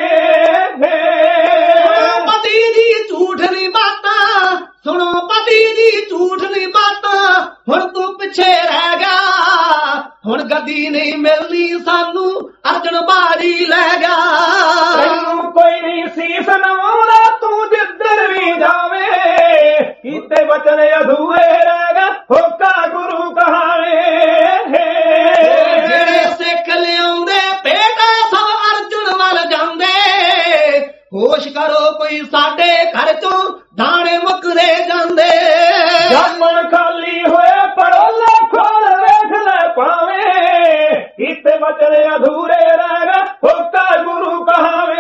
ਪਤੀ ਦੀ ਝੂਠ ਨਹੀਂ ਬਾਤਾਂ, ਸੁਣੋ ਪਤੀ ਦੀ ਝੂਠ ਨਹੀਂ ਬਾਤਾਂ, ਹੁਣ ਤੂੰ ਪਿੱਛੇ ਰਹਿ ਗਿਆ। ਹੁਣ ਗੱਦੀ ਨਹੀਂ ਮਿਲਣੀ ਸਾਨੂੰ ਅਰਜਨ ਬਾਜੀ ਲੈ ਗਿਆ। ਤੈਨੂੰ ਕੋਈ ਨਹੀਂ ਸੀਸ ਨਵਾਉਂਦਾ ਤੂੰ ਜਿੱਧਰ ਵੀ ਜਾਵੇ, ਕੀਤੇ ਵਚਨ ਅਧੂਰੇ ਰਹਿ ਗਏ ਹੋਕਾ ਗੁਰੂ ਕਹਾਵੇ। ਜਿਹੜੇ ਸਿੱਖ ਲਿਆਉਂਦੇ ਬੇਟਾ ਸਭ ਅਰਜੁਨ ਵੱਲ ਜਾਂਦੇ, ਹੋਸ਼ ਕਰੋ ਕੋਈ ਸਾਡੇ ਘਰ ਚੋਂ ਦਾਣੇ ਮੁੱਕਦੇ ਜਾਂਦੇ। ਜਾਮਣ ਖਾਲੀ ਹੋਏ ਪੜੋਲਾ ਖੋਲ ਵੇਖ ਲੈ ਪਾਵੇਂ, ਕੀਤੇ ਵਚਨ ਅਧੂਰੇ ਰਹਿ ਗਏ ਹੋਕਾ ਗੁਰੂ ਕਹਾਵੇ।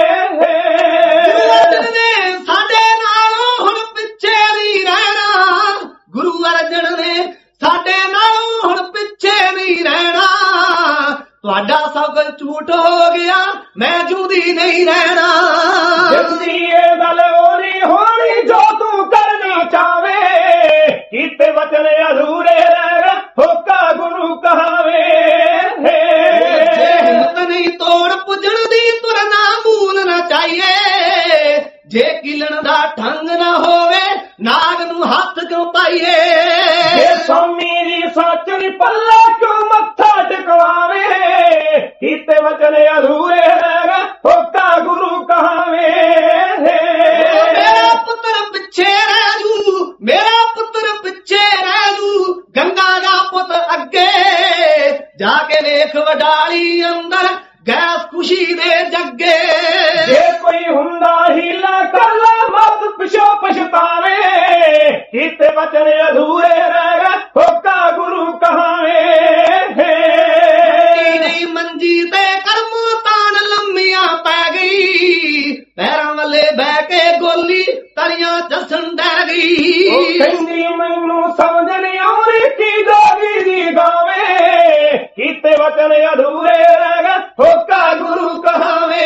ਸਾਡੇ ਨਾਲੋਂ ਹੁਣ ਪਿੱਛੇ ਨਹੀਂ ਰਹਿਣਾ, ਗੁਰੂ ਅਰਜਨ ਨੇ ਸਾਡੇ ਨਾਲੋਂ ਹੁਣ ਪਿੱਛੇ ਨਹੀਂ ਰਹਿਣਾ। ਤੁਹਾਡਾ ਸਭ ਝੂਠ ਹੋ ਗਿਆ, ਮੈਂ ਜੂਦੀ ਨਹੀਂ ਰਹਿਣਾ। ਜਿੰਦੀ ਇਹ ਗੱਲ ਉਹ ਨਹੀਂ ਹੋਣੀ ਜੋ ਤੂੰ ਕਰਨੀ ਚਾਵੇ, ਕੀਤੇ ਵਚਨ ਅਧੂਰੇ ਰਹਿ ਗਏ ਹੋਕਾ ਗੁਰੂ ਕਹਾਵੇ। ਜੇ ਹਿੰਮਤ ਨਹੀਂ ਤੋੜ ਪੁੱਜਣ ਦੀ ਤੁਰਨਾ ਮੂਲ ਨਾ ਚਾਹੀਏ, ਜੇ ਕਿਲਣ ਦਾ ਢੰਗ ਨਾ ਹੋਵੇ ਨਾਲ ਪੱਲਾ ਕਿਉਂ ਮੱਥਾ ਟਿਕਵਾਵੇ, ਕੀਤੇ ਵਚਨ ਅਧੂਰੇ ਰਹਿ ਗਏ ਹੋਕਾ ਗੁਰੂ ਕਹਾਵੇ। ਮੇਰਾ ਪੁੱਤਰ ਪਿੱਛੇ ਰਹਿ ਜੂ, ਮੇਰਾ ਪੁੱਤਰ ਪਿੱਛੇ ਰਹਿ ਜੂ, ਗੰਗਾ ਦਾ ਪੁੱਤ ਅੱਗੇ ਜਾ ਕੇ ਵੇਖ ਵਡਾਲੀ ਅੰਦਰ ਗੈਸ ਖੁਸ਼ੀ ਦੇ ਜੱਗੇ। ਜੇ ਕੋਈ ਹੁੰਦਾ ਹੀਲਾ ਕਰ ਲਾ ਮਤ ਪਿਛੋ ਪਛਤਾਵੇ, ਕੀਤੇ ਵਚਨ ਅਧੂਰੇ ਰਹਿ ਗਏ ਹੋਕਾ ਗੁਰੂ ਕਹਾਵੇ। ਨਹੀਂ ਮੰਜੀ ਤੇ ਕਰਮ ਤਾਣ ਲੰਮੀਆਂ ਪੈ ਗਈ, ਪੈਰਾਂ ਵੱਲੇ ਬਹਿ ਕੇ ਗੋਲੀ ਤਲੀਆਂ ਚੱਸਣ ਡਰ ਗਈ। ਉਹ ਕਹਿੰਦੀ ਮੈਨੂੰ ਸਮਝ ਨਹੀਂ ਆਉਂਦੀ ਕੀ ਦੋਗੀ ਦੀ ਗਾਵੇ, ਕੀਤੇ ਵਚਨ ਅਧੂਰੇ ਰਹਿ ਗਏ ਹੋਕਾ ਗੁਰੂ ਕਹਾਵੇ।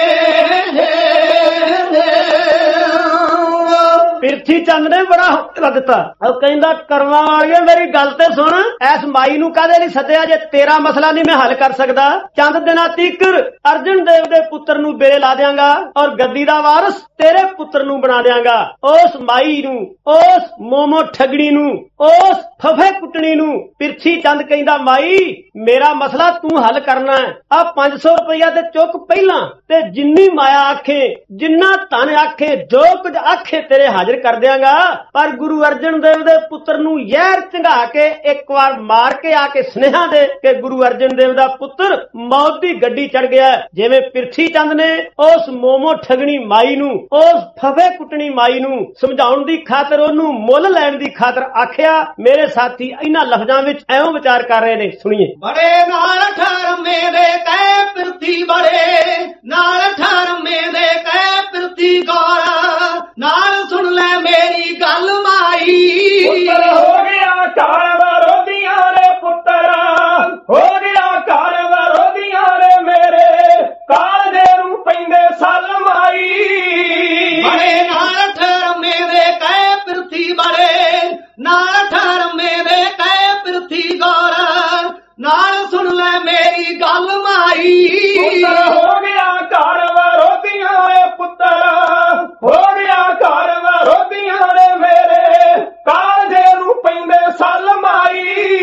ਪਿਰਥੀ ਚੰਦ ਨੇ ਬੜਾ ਹੌਸਲਾ ਦਿੱਤਾ। ਉਹ ਕਹਿੰਦਾ ਕਰਮਾਂ ਵਾਲੀਏ ਮੇਰੀ ਗੱਲ ਤੇ ਸੁਣ, ਐਸ ਮਾਈ ਨੂੰ ਕਾਹਦੇ ਲਈ ਸੱਦਿਆ ਜੇ ਤੇਰਾ ਮਸਲਾ ਨਹੀਂ ਮੈਂ ਹੱਲ ਕਰ ਸਕਦਾ। ਚੰਦ ਦਿਨਾਂ ਤੀਕਰ ਅਰਜਨ ਦੇਵ ਦੇ ਪੁੱਤਰ ਨੂੰ ਬੇੜੇ ਲਾ ਦਿਆਂਗਾ ਔਰ ਗੱਦੀ ਦਾ ਵਾਰਸ ਤੇਰੇ ਪੁੱਤਰ ਨੂੰ ਬਣਾ ਦਿਆਂਗਾ। ਉਸ ਮਾਈ ਨੂੰ, ਉਸ ਮੋਮੋ ਠਗੜੀ ਨੂੰ, ਉਸ ਫਫੇ ਕੁੱਟਣੀ ਨੂੰ ਪਿਰਥੀ ਚੰਦ ਕਹਿੰਦਾ ਮਾਈ ਮੇਰਾ ਮਸਲਾ ਤੂੰ ਹੱਲ ਕਰਨਾ ਹੈ। ਆ ਪੰਜ ਸੌ ਰੁਪਇਆ ਤੇ ਚੁੱਕ ਪਹਿਲਾਂ, ਤੇ ਜਿੰਨੀ ਮਾਇਆ ਆਖੇ ਜਿੰਨਾ ਧਨ ਆਖੇ ਜੋ ਕੁਝ ਆਖੇ ਤੇਰੇ ਹਾਜ਼ਰ ਕਰ ਦਿਆਂਗਾ। ਪਰ ਗੁਰੂ ਅਰਜਨ ਦੇਵ ਦੇ ਪੁੱਤਰ ਨੂੰ ਜ਼ਹਿਰ ਚੰਗਾ ਕੇ ਇੱਕ ਵਾਰ ਮਾਰ ਕੇ ਆ ਕੇ ਸੁਨੇਹਾ ਦੇ ਕਿ ਗੁਰੂ ਅਰਜਨ ਦੇਵ ਦਾ ਪੁੱਤਰ ਮੌਤ ਦੀ ਗੱਡੀ ਚੜ ਗਿਆ। ਜਿਵੇਂ ਪਿਰਥੀ ਚੰਦ ਨੇ ਉਸ ਮੋਮੋ ਠਗਣੀ ਮਾਈ ਨੂੰ, ਉਸ ਫਫੇ ਕੁੱਟਣੀ ਮਾਈ ਨੂੰ ਸਮਝਾਉਣ ਦੀ ਖਾਤਰ, ਉਹਨੂੰ ਮੁੱਲ ਲੈਣ ਦੀ ਖਾਤਰ ਆਖਿਆ, ਮੇਰੇ ਸਾਥੀ ਇਹਨਾਂ ਲਫ਼ਜ਼ਾਂ ਵਿੱਚ ਐਵੇਂ ਵਿਚਾਰ ਕਰ ਰਹੇ ਨੇ, ਸੁਣੀਏ। ਬੜੇ ਨਾਲ ਠਰਮੇ ਦੇ ਕਹਿ ਪਿਰਥੀ, ਬੜੇ ਨਾਲ ਠਰਮੇ ਦੇ ਕਹਿ ਪਿਰਥੀ ਗੌਰਾ, ਨਾਲ ਸੁਣ ਲੈ ਮੇਰੀ ਗੱਲ ਮਾਈ। ਪੁੱਤਰ ਹੋ ਗਿਆ ਘਰ ਵਿਰੋਧੀਆਂ ਦੇ ਪੁੱਤਰ, ਹੋ ਗਿਆ ਘਰ ਵਿਰੋਧੀਆਂ ਦੇ ਮੇਰੇ, ਕਾਲਜੇ ਨੂੰ ਪੈਂਦੇ ਸੱਲ ਮਾਈ। ਬੜੇ ਨਾਲ ਠਰਮੇ ਦੇ ਕਹਿ ਪਿਰਥੀ, ਬੜੇ ਨਾਲ ਠਰਮੇ ਦੇ ਕਹਿ ਪਿਰਥੀ ਗੌਰਾ, ਨਾਲ ਸੁਣ ਲੈ ਮੇਰੀ ਗੱਲ ਮਾਈ। ਪੁੱਤਰ ਹੋ ਗਿਆ ਘਰ ਵਿਰੋਧੀਆਂ ਦੇ ਪੁੱਤਰ, ਹੋ ਗਿਆ ਘਰ ਵਿਰੋਧੀਆਂ ਦੇ ਮੇਰੇ, ਕਾਲਜੇ ਨੂੰ ਪੈਂਦੇ ਸੱਲ ਮਾਈ।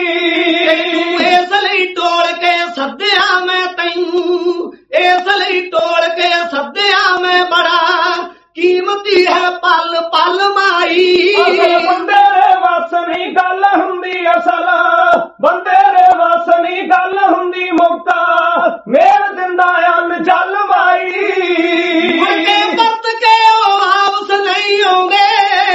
ਇਸ ਲਈ ਟੋਲ ਕੇ ਸੱਦਿਆ ਮੈਂ ਤੈਨੂੰ, ਇਸ ਲਈ ਟੋਲ ਕੇ ਸੱਦਿਆ ਮੈਂ, ਬੜਾ ਕੀਮਤੀ ਹੈ ਪਲ ਪਲ ਮਾਈ। ਅਸਲ ਬੰਦੇ ਦੇ ਵਸ ਨਹੀਂ ਗੱਲ ਹੁੰਦੀ, ਅਸਲ ਬੰਦੇ ਦੇ ਵਸ ਨਹੀਂ ਗੱਲ ਹੁੰਦੀ, ਮੁਕਤਾ ਮੇਰ ਦਿੰਦਾ ਅੰਨ ਜਲ ਮਾਈ। ਮੁੜਕੇ ਪਰਤ ਕੇ ਉਹ ਵਾਪਸ ਨਹੀਂ ਆਉਂਦੇ,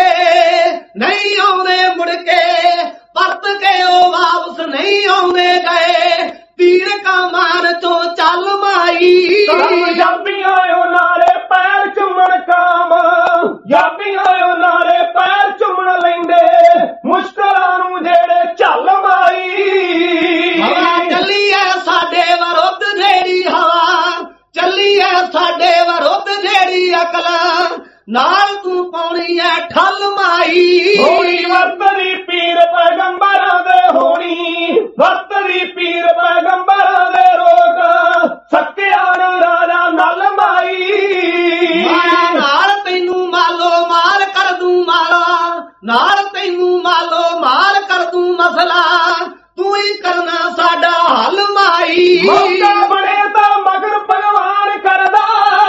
ਨਹੀਂ ਆਉਂਦੇ ਮੁੜਕੇ ਪਰਤ ਕੇ ਉਹ ਵਾਪਸ ਨਹੀਂ ਆਉਂਦੇ ਗਏ, ਤੀਰ ਕਮਾਨ ਤੋਂ ਚੱਲ ਮਾਈ। ਕਰਮ ਜਾਪੀਆਂ ਉਹਨਾਂ ਦੇ ਪੈਰ ਚੁੰਮਣ ਕਾਮ, ਜਾਪੀਆਂ ਉਹਨਾਂ ਦੇ ਪੈਰ ਚੁੰਮਣ ਲੈਂਦੇ, ਮੁਸ਼ਕਲਾਂ ਨੂੰ ਜਿਹੜੇ ਝੱਲ ਮਾਈ। ਹਵਾ ਚੱਲੀ ਐ ਸਾਡੇ ਵਿਰੁੱਧ ਜਿਹੜੀ, ਹਵਾ ਚੱਲੀ ਐ ਸਾਡੇ ਵਿਰੁੱਧ ਜਿਹੜੀ, ਅਕਲਾਂ ਨਾਲ ਤੂੰ ਪਾਉਣੀ ਐ ਠੱਲ ਮਾਈ। ਹੋਣੀ ਵਰਤਦੀ ਪੀਰ ਪੈਗੰਬਰਾਂ ਦੇ, ਹੋਣੀ ਵਰਤਦੀ ਪੀਰ ਪੈਗੰਬਰਾਂ ਦੇ, ਰੋਕ ਸਕਿਆ ਨਾ ਰਾਜਾ ਨਲ ਮਾਈ। ਮਾਇਆ ਨਾਲ ਤੈਨੂੰ ਮਾਲੋ ਮਾਲ ਕਰ ਦੂੰ, ਮਾਲਾ ਨਾਲ ਤੈਨੂੰ ਮਾਲੋ ਮਾਲ ਕਰ ਦੂੰ, ਮਸਲਾ ਤੂੰ ਹੀ ਕਰਨਾ ਸਾਡਾ ਹੱਲ ਮਾਈ। ਮੌਕਾ ਬਣੇ ਤਾਂ ਮਗਰ ਭਗਵਾਨ ਕਰਦਾ,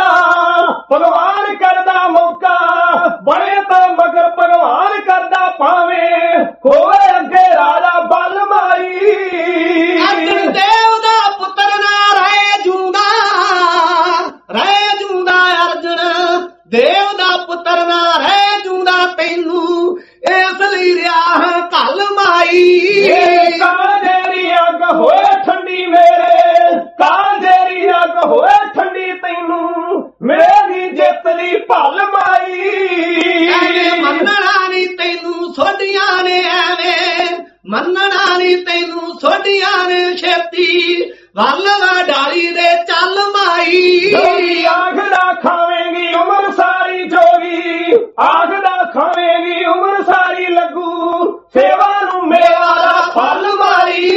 ਭਗਵਾਨ ਕਰਦਾ, ਮੌਕਾ ਬਣੇ ਤਾਂ ਮਗਰ ਭਗਵਾਨ ਕਰਦਾ, ਭਾਵੇਂ ਹੋਵੇ ਅੱਗੇ ਰਾਜਾ ਬਲ ਮਾਈ। ਅਰਜਨ ਦੇਵ ਦਾ ਪੁੱਤਰ ਨਾ ਰਹਿ ਜੂੰਦਾ, ਰਹਿ ਜੂੰਦਾ, ਅਰਜਨ ਦੇਵ ਦਾ ਪੁੱਤਰ ਨਾ ਰਹਿ ਜੂੰਦਾ, ਤੈਨੂੰ ਇਸ ਲਈ ਰਿਹਾ ਘੱਲ ਮਾਈ। ਕਾਲਜੇ ਦੀ ਅੱਗ ਹੋਏ ਠੰਡੀ ਮੇਰੇ, ਕਾਲਜੇ ਦੀ ਅੱਗ ਹੋਏ ਠੰਡੀ, ਤੈਨੂੰ ਮੇਰੀ ਜਿੱਤ ਦੀ ਭਲ ਮਾਈ। ਮੰਨਣਾ ਨੀ ਤੈਨੂੰ ਸੋਢੀਆਂ ਨੇ, ਐਵੇਂ ਮੰਨਣਾ ਨੀ ਤੈਨੂੰ ਸੋਢੀਆਂ ਨੇ, ਛੇਤੀ ਵੱਲ ਵਡਾਲੀ ਦੇ ਚੱਲ ਮਾਈ। ਜੋਗੀ ਆਖਦਾ ਖਾਵੇਂਗੀ ਉਮਰ ਸਾਰੀ, ਜੋਗੀ ਆਖਦਾ ਖਾਵੇਂਗੀ ਉਮਰ ਸਾਰੀ, ਲੱਗੂ ਸੇਵਾ ਨੂੰ ਮੇਵਾ ਦਾ ਫਲ ਮਾਈ।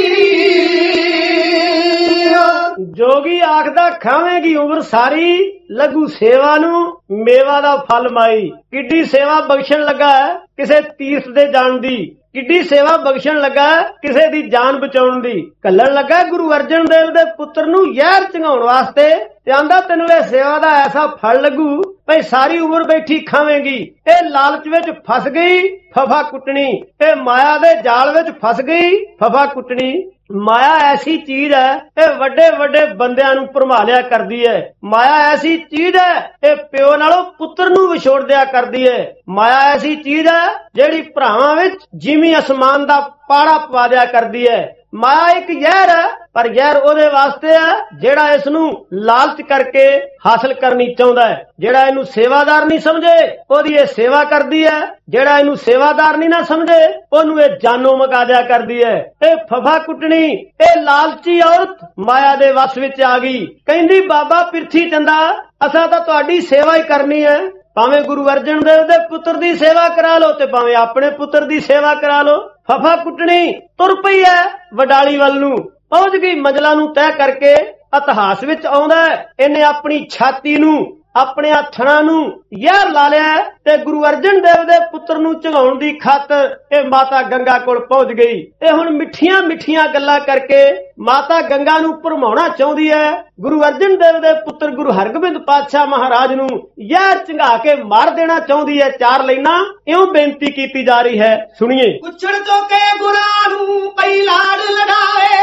ਜੋਗੀ ਆਖਦਾ ਖਾਵੇਂਗੀ ਉਮਰ ਸਾਰੀ, ਲੱਗੂ ਸੇਵਾ ਨੂੰ ਮੇਵਾ ਦਾ ਫਲ ਮਾਈ। ਕਿੱਡੀ ਸੇਵਾ ਬਖਸ਼ਣ ਲੱਗਾ ਹੈ ਕਿਸੇ ਤੀਰਥ ਦੇ ਜਾਣ ਦੀ, ਕਿੱਡੀ ਸੇਵਾ ਬਖਸ਼ਣ ਲੱਗਾ, ਕਿਸੇ ਦੀ ਜਾਨ ਬਚਾਉਣ ਦੀ। ਘੱਲਣ ਲੱਗਾ ਗੁਰੂ ਅਰਜਨ ਦੇਵ ਦੇ ਪੁੱਤਰ ਨੂੰ ਜ਼ਹਿਰ ਚੰਗਾਉਣ ਵਾਸਤੇ, ਤੇ ਆਂਦਾ ਤੈਨੂੰ ਇਹ ਸੇਵਾ ਦਾ ਐਸਾ ਫਲ ਲੱਗੂ ਭਈ ਸਾਰੀ ਉਮਰ ਬੈਠੀ ਖਾਵੇਂਗੀ। ਇਹ ਲਾਲਚ ਵਿੱਚ ਫਸ ਗਈ ਫਫਾ ਕੁੱਟਣੀ, ਇਹ ਮਾਇਆ ਦੇ ਜਾਲ ਵਿੱਚ ਫਸ ਗਈ ਫਫਾ ਕੁੱਟਣੀ। ਮਾਇਆ ਐਸੀ ਚੀਜ਼ ਹੈ, ਇਹ ਵੱਡੇ ਵੱਡੇ ਬੰਦਿਆਂ ਨੂੰ ਭਰਮਾ ਲਿਆ ਕਰਦੀ ਹੈ। ਮਾਇਆ ਐਸੀ ਚੀਜ਼ ਹੈ, ਇਹ ਪਿਓ ਨਾਲੋਂ ਪੁੱਤਰ ਨੂੰ ਵਿਛੋੜ ਦਿਆ ਕਰਦੀ ਹੈ। ਮਾਇਆ ਐਸੀ ਚੀਜ਼ ਹੈ ਜਿਹੜੀ ਭਰਾਵਾਂ ਵਿੱਚ ਜਿਮੀ ਅਸਮਾਨ ਦਾ ਪਾੜਾ ਪਵਾ ਦਿਆ ਕਰਦੀ ਹੈ। ਮਾਇਆ ਇੱਕ ਜ਼ਹਿਰ ਹੈ, ਪਰ ਜ਼ਹਿਰ ਉਹਦੇ ਵਾਸਤੇ ਹੈ ਜਿਹੜਾ ਇਸ ਨੂੰ ਲਾਲਚ ਕਰਕੇ ਹਾਸਲ ਕਰਨੀ ਚਾਹੁੰਦਾ ਹੈ। ਜਿਹੜਾ ਇਹਨੂੰ ਸੇਵਾਦਾਰ ਨਹੀਂ ਸਮਝੇ ਉਹਦੀ ਇਹ ਸੇਵਾ ਕਰਦੀ ਹੈ, ਜਿਹੜਾ ਇਹਨੂੰ ਸੇਵਾਦਾਰ ਨਹੀਂ ਨਾ ਸਮਝੇ ਉਹਨੂੰ ਇਹ ਜਾਨੋਂ ਮੁਕਾ ਦਿਆ ਕਰਦੀ ਹੈ। ਇਹ ਫਫਾ ਕੁੱਟਣੀ, ਇਹ ਲਾਲਚੀ ਔਰਤ ਮਾਇਆ ਦੇ ਵਸ ਵਿੱਚ ਆ ਗਈ। ਕਹਿੰਦੀ ਬਾਬਾ ਪਿਰਥੀ ਚੰਦਾ, ਅਸਾਂ ਤਾਂ ਤੁਹਾਡੀ ਸੇਵਾ ਹੀ ਕਰਨੀ ਹੈ। ਭਾਵੇਂ ਗੁਰੂ ਅਰਜਨ ਦੇਵ ਦੇ ਪੁੱਤਰ ਦੀ ਸੇਵਾ ਕਰਾ ਲੋ ਤੇ ਭਾਵੇਂ ਆਪਣੇ ਪੁੱਤਰ ਦੀ ਸੇਵਾ ਕਰਾ ਲੋ। ਫਫਾ ਕੁੱਟਣੀ ਤੁਰ ਪਈ ਹੈ ਵਡਾਲੀ ਵੱਲ ਨੂੰ, ਪਹੁੰਚ ਗਈ ਮੰਜ਼ਲਾਂ ਨੂੰ ਤੈਅ ਕਰਕੇ। ਇਤਿਹਾਸ ਵਿੱਚ ਆਉਂਦਾ ਇਹਨੇ ਆਪਣੀ ਛਾਤੀ ਨੂੰ, ਆਪਣੇ ਹੱਥਾਂ ਨੂੰ ਜ਼ਹਿਰ ਲਾ ਲਿਆ ਤੇ ਗੁਰੂ ਅਰਜਨ ਦੇਵ ਦੇ ਪੁੱਤਰ ਨੂੰ ਝਗਾਉਣ ਦੀ ਖਾਤਰ ਇਹ ਮਾਤਾ ਗੰਗਾ ਕੋਲ ਪਹੁੰਚ ਗਈ। ਇਹ ਹੁਣ ਮਿੱਠੀਆਂ ਮਿੱਠੀਆਂ ਗੱਲਾਂ ਕਰਕੇ ਮਾਤਾ ਗੰਗਾ ਨੂੰ ਭਰਮਾਉਣਾ ਚਾਹੁੰਦੀ ਹੈ। ਗੁਰੂ ਅਰਜਨ ਦੇਵ ਦੇ ਪੁੱਤਰ ਗੁਰੂ ਹਰਗੋਬਿੰਦ ਪਾਤਸ਼ਾਹ ਮਹਾਰਾਜ ਨੂੰ ਜ਼ਹਿਰ ਚੰਗਾ ਕੇ ਮਾਰ ਦੇਣਾ ਚਾਹੁੰਦੀ ਹੈ। ਚਾਰ ਲਾਈਨਾਂ ਇਉਂ ਬੇਨਤੀ ਕੀਤੀ ਜਾ ਰਹੀ ਹੈ, ਸੁਣੀਏ। ਕੁਛੜ ਚੋਕੇ ਗੁਰਾਂ ਨੂੰ ਪਈ ਲਾੜ ਲੜਾਵੇ,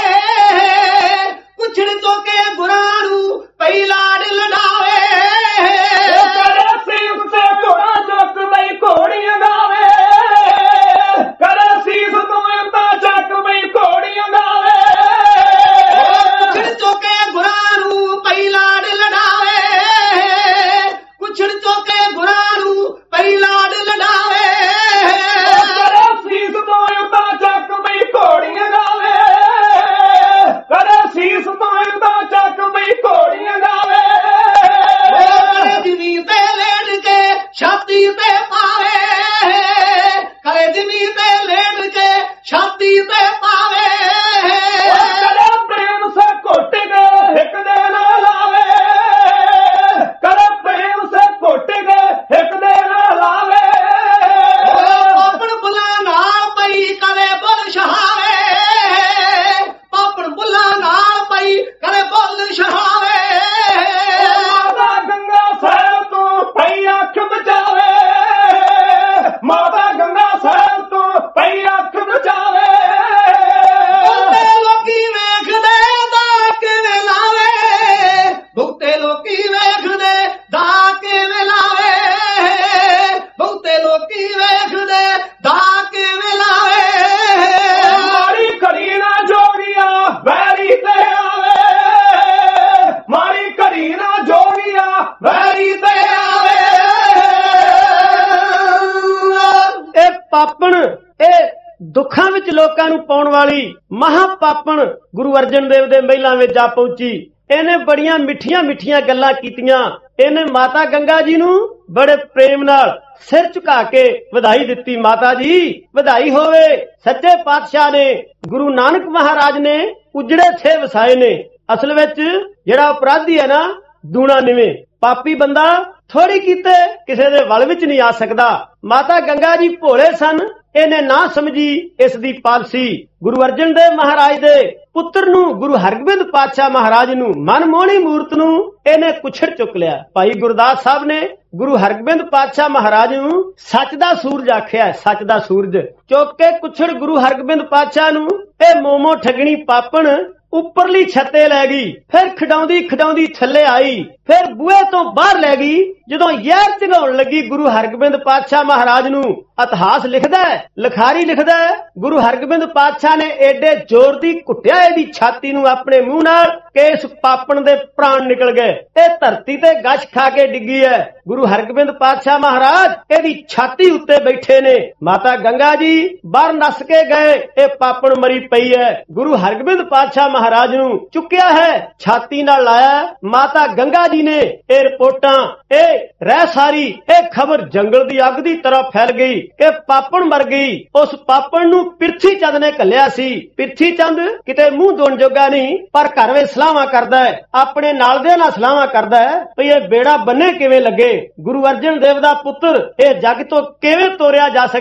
ਕੁਛੜ ਚੋਕੇ ਗੁਰਾਂ ਨੂੰ ਪਈ ਲਾੜ ਲੜਾਵੇ। ਕਰੇ ਸੀਸ ਤੇ ਘੋੜਾ ਚੁੱਕ ਬਈ ਘੋੜੀਆਂ ਗਾਵੇ, ਕਰੇ ਸੀਸ ਤੋਂ ਤਾਂ ਚੱਕ ਬਈ ਘੋੜੀਆਂ ਗਾਵੇ। ਕੁਛੜ ਚੋਕੇ ਗੁਰਾਂ ਨੂੰ ਪਈ ਲਾੜ ਲੜਾਵੇ, ਕੁਛੜ ਚੋਕੇ ਗੁਰਾਂ ਨੂੰ ਪਈ ਲਾੜ ਲੜਾਵੇ। ਕਰੇ ਸੀਸ ਤੋਂ ਤਾਂ ਚੱਕ ਬਈ ਘੋੜੀਆਂ ਗਾਵੇ, ਕਰੇ ਸੀਸ ਤੋਂ ਤਾਂ ਚੱਕ ਬਈ ਘੋੜੀਆਂ ਗਾਵੇ। ਜ਼ਮੀਨ ਤੇ ਲੇਟ ਕੇ ਛਾਤੀ ਤੇ ਪਾਵੇ, ਕਰੇ ਜ਼ਮੀਨ ਤੇ ਲੇਟ ਕੇ ਛਾਤੀ ਤੇ ਪਾਵੇ। ਕਰੇ ਪ੍ਰੇਮ ਸੇ ਘੁੱਟ ਕੇ ਇੱਕ ਦੇ ਨਾਲ ਆਵੇ, ਕਰੇ ਪ੍ਰੇਮ ਸੇ ਘੁੱਟ ਕੇ ਇੱਕ ਦੇ ਨਾਲ ਆਵੇ। ਪਾਪਣ ਬੁੱਲਾਂ ਨਾਲ ਪਈ ਕਰੇ ਬੁੱਲ ਸ਼ਹਾਵੇ, ਪਾਪਣ ਬੁੱਲਾਂ ਨਾਲ ਪਈ ਕਰੇ ਬੁੱਲ ਸ਼ਹਾਵੇ। ਮਾਤਾ ਗੰਗਾ ਸਾਹਿਬ ਤੋਂ ਪਈ ਅੱਖ ਬਚਾਵੇ, ਮਾਤਾ ਗੰਗਾ ਸਾਹਿਬ ਤੋਂ ਪਈ ਅੱਖ ਬਚਾਵੇ। ਬਹੁਤੇ ਲੋਕੀ ਵੇਖਦੇ ਦਾ ਕਿਵੇਂ ਲਾਵੇ, ਬਹੁਤੇ ਲੋਕੀ ਵੇਖਦੇ ਦਾ ਕਿਵੇਂ ਲਾਵੇ, ਬਹੁਤੇ ਲੋਕੀ ਵੇਖਦੇ ਦਾ ਕਿਵੇਂ ਲਾਵੇ। ਮਾੜੀ ਘੜੀ ਨਾ ਜੋਗੀਆ ਵੈਰੀ ਤੇ ਆਵੇ, ਮਾੜੀ ਘੜੀ ਨਾ ਜੋਗੀਆ ਵੈਰੀ ਤੇ ਆਵੇ। ਇਹ ਪਾਪਣ, ਇਹ ਦੁੱਖਾਂ ਵਿੱਚ ਲੋਕਾਂ ਨੂੰ ਪਾਉਣ ਵਾਲੀ ਮਹਾ ਪਾਪਣ ਗੁਰੂ ਅਰਜਨ ਦੇਵ ਦੇ ਮਹਿਲਾਂ ਵਿੱਚ ਜਾ ਪਹੁੰਚੀ। ਇਹਨੇ ਬੜੀਆਂ ਮਿੱਠੀਆਂ ਮਿੱਠੀਆਂ ਗੱਲਾਂ ਕੀਤੀਆਂ। ਇਹਨੇ ਮਾਤਾ ਗੰਗਾ ਜੀ ਨੂੰ ਬੜੇ ਪ੍ਰੇਮ ਨਾਲ ਸਿਰ ਝੁਕਾ ਕੇ ਵਧਾਈ ਦਿੱਤੀ। ਮਾਤਾ ਜੀ ਵਧਾਈ ਹੋਵੇ, ਸੱਚੇ ਪਾਤਸ਼ਾਹ ਨੇ, ਗੁਰੂ ਨਾਨਕ ਮਹਾਰਾਜ ਨੇ ਉਜੜੇ ਥੇ ਵਸਾਏ ਨੇ। ਅਸਲ ਵਿੱਚ ਜਿਹੜਾ ਅਪਰਾਧੀ ਹੈ ਨਾ, ਦੂਣਾ ਨਿਵੇਂ ਪਾਪੀ ਬੰਦਾ ਥੋੜੀ ਕੀਤੇ ਕਿਸੇ ਦੇ ਵੱਲ ਵਿੱਚ ਨਹੀਂ ਆ ਸਕਦਾ। ਮਾਤਾ ਗੰਗਾ ਜੀ ਭੋਲੇ ਸਨ, ਇਹਨੇ ਨਾ ਸਮਝੀ ਇਸ ਦੀ ਪਾਲਸੀ। ਗੁਰੂ ਅਰਜਨ ਦੇਵ ਮਹਾਰਾਜ ਦੇ ਪੁੱਤਰ ਨੂੰ, ਗੁਰੂ ਹਰਗੋਬਿੰਦ ਪਾਤਸ਼ਾਹ ਮਹਾਰਾਜ ਨੂੰ, ਮਨਮੋਹਣੀ ਮੂਰਤ ਨੂੰ ਇਹਨੇ ਕੁਛੜ ਚੁੱਕ ਲਿਆ। ਭਾਈ ਗੁਰਦਾਸ ਸਾਹਿਬ ਨੇ ਗੁਰੂ ਹਰਗੋਬਿੰਦ ਪਾਤਸ਼ਾਹ ਮਹਾਰਾਜ ਨੂੰ ਸੱਚ ਦਾ ਸੂਰਜ ਆਖਿਆ। ਸੱਚ ਦਾ ਸੂਰਜ ਚੁੱਕ ਕੇ ਕੁਛੜ ਗੁਰੂ ਹਰਗੋਬਿੰਦ ਪਾਤਸ਼ਾਹ ਨੂੰ ਇਹ ਮੋਮੋ ਠਗਣੀ ਪਾਪਣ ਉੱਪਰਲੀ ਛੱਤੇ ਲੈ ਗਈ, ਫਿਰ ਖਡਾਉਂਦੀ ਖਡਾਉਂਦੀ ਥੱਲੇ ਆਈ, ਫਿਰ ਬੂਹੇ ਤੋਂ ਬਾਹਰ ਲੈ ਗਈ। ਜਦੋਂ ਜ਼ਹਿਰ ਚਗਾਉਣ ਲੱਗੀ ਗੁਰੂ ਹਰਗੋਬਿੰਦ ਪਾਤਸ਼ਾਹ ਮਹਾਰਾਜ ਨੂੰ, ਇਤਿਹਾਸ ਲਿਖਦਾ ਹੈ, ਲਿਖਾਰੀ ਲਿਖਦਾ ਹੈ, ਗੁਰੂ ਹਰਗੋਬਿੰਦ ਪਾਤਸ਼ਾਹ ਨੇ ਏਡੇ ਜ਼ੋਰ ਦੀ ਘੁੱਟਿਆ ਇਹਦੀ ਛਾਤੀ ਨੂੰ ਆਪਣੇ ਮੂੰਹ ਨਾਲ ਕਿ ਇਸ ਪਾਪਣ ਦੇ ਪ੍ਰਾਣ ਨਿਕਲ ਗਏ। ਇਹ ਧਰਤੀ ਤੇ ਗਸ਼ ਖਾ ਕੇ ਡਿੱਗੀ ਹੈ। ਗੁਰੂ ਹਰਗੋਬਿੰਦ ਪਾਤਸ਼ਾਹ ਮਹਾਰਾਜ ਇਹਦੀ ਛਾਤੀ ਉੱਤੇ ਬੈਠੇ ਨੇ। ਮਾਤਾ ਗੰਗਾ ਜੀ ਬਾਹਰ ਨੱਸ ਕੇ ਗਏ, ਇਹ ਪਾਪਣ ਮਰੀ ਪਈ ਹੈ। ਗੁਰੂ ਹਰਗੋਬਿੰਦ ਪਾਤਸ਼ਾਹ ਮਹਾਰਾਜ ਨੂੰ ਚੁੱਕਿਆ ਹੈ, ਛਾਤੀ ਨਾਲ ਲਾਇਆ। ਮਾਤਾ ਗੰਗਾ ਜੀ ਨੇ ਇਹ ਰਿਪੋਰਟਾਂ, ਇਹ ਰਹਿ ਸਾਰੀ ਇਹ ਖਬਰ ਜੰਗਲ ਦੀ ਅੱਗ ਦੀ ਤਰ੍ਹਾਂ ਫੈਲ ਗਈ ਕਿ ਪਾਪਣ ਮਰ ਗਈ। ਉਸ ਪਾਪਣ ਨੂੰ ਪਿਰਥੀ ਚੰਦ ਨੇ ਘੱਲਿਆ ਸੀ। ਪਿਰਥੀ ਚੰਦ ਕਿਤੇ ਮੂੰਹ ਦੋਣ ਜੋਗਾ ਨਹੀਂ, ਪਰ ਘਰ ਵਿੱਚ ਸਲਾਹਾਂ ਕਰਦਾ ਹੈ, ਆਪਣੇ ਨਾਲ ਦੇ ਨਾਲ ਸਲਾਹਾਂ ਕਰਦਾ ਹੈ ਵੀ ਇਹ ਬੇੜਾ ਬੰਨੇ ਕਿਵੇਂ ਲੱਗੇ, ਗੁਰੂ ਅਰਜਨ ਦੇਵ ਦਾ ਪੁੱਤਰ ਇਹ ਜੱਗ ਤੋਂ ਕਿਵੇਂ ਤੋਰਿਆ ਜਾ ਸਕੇ।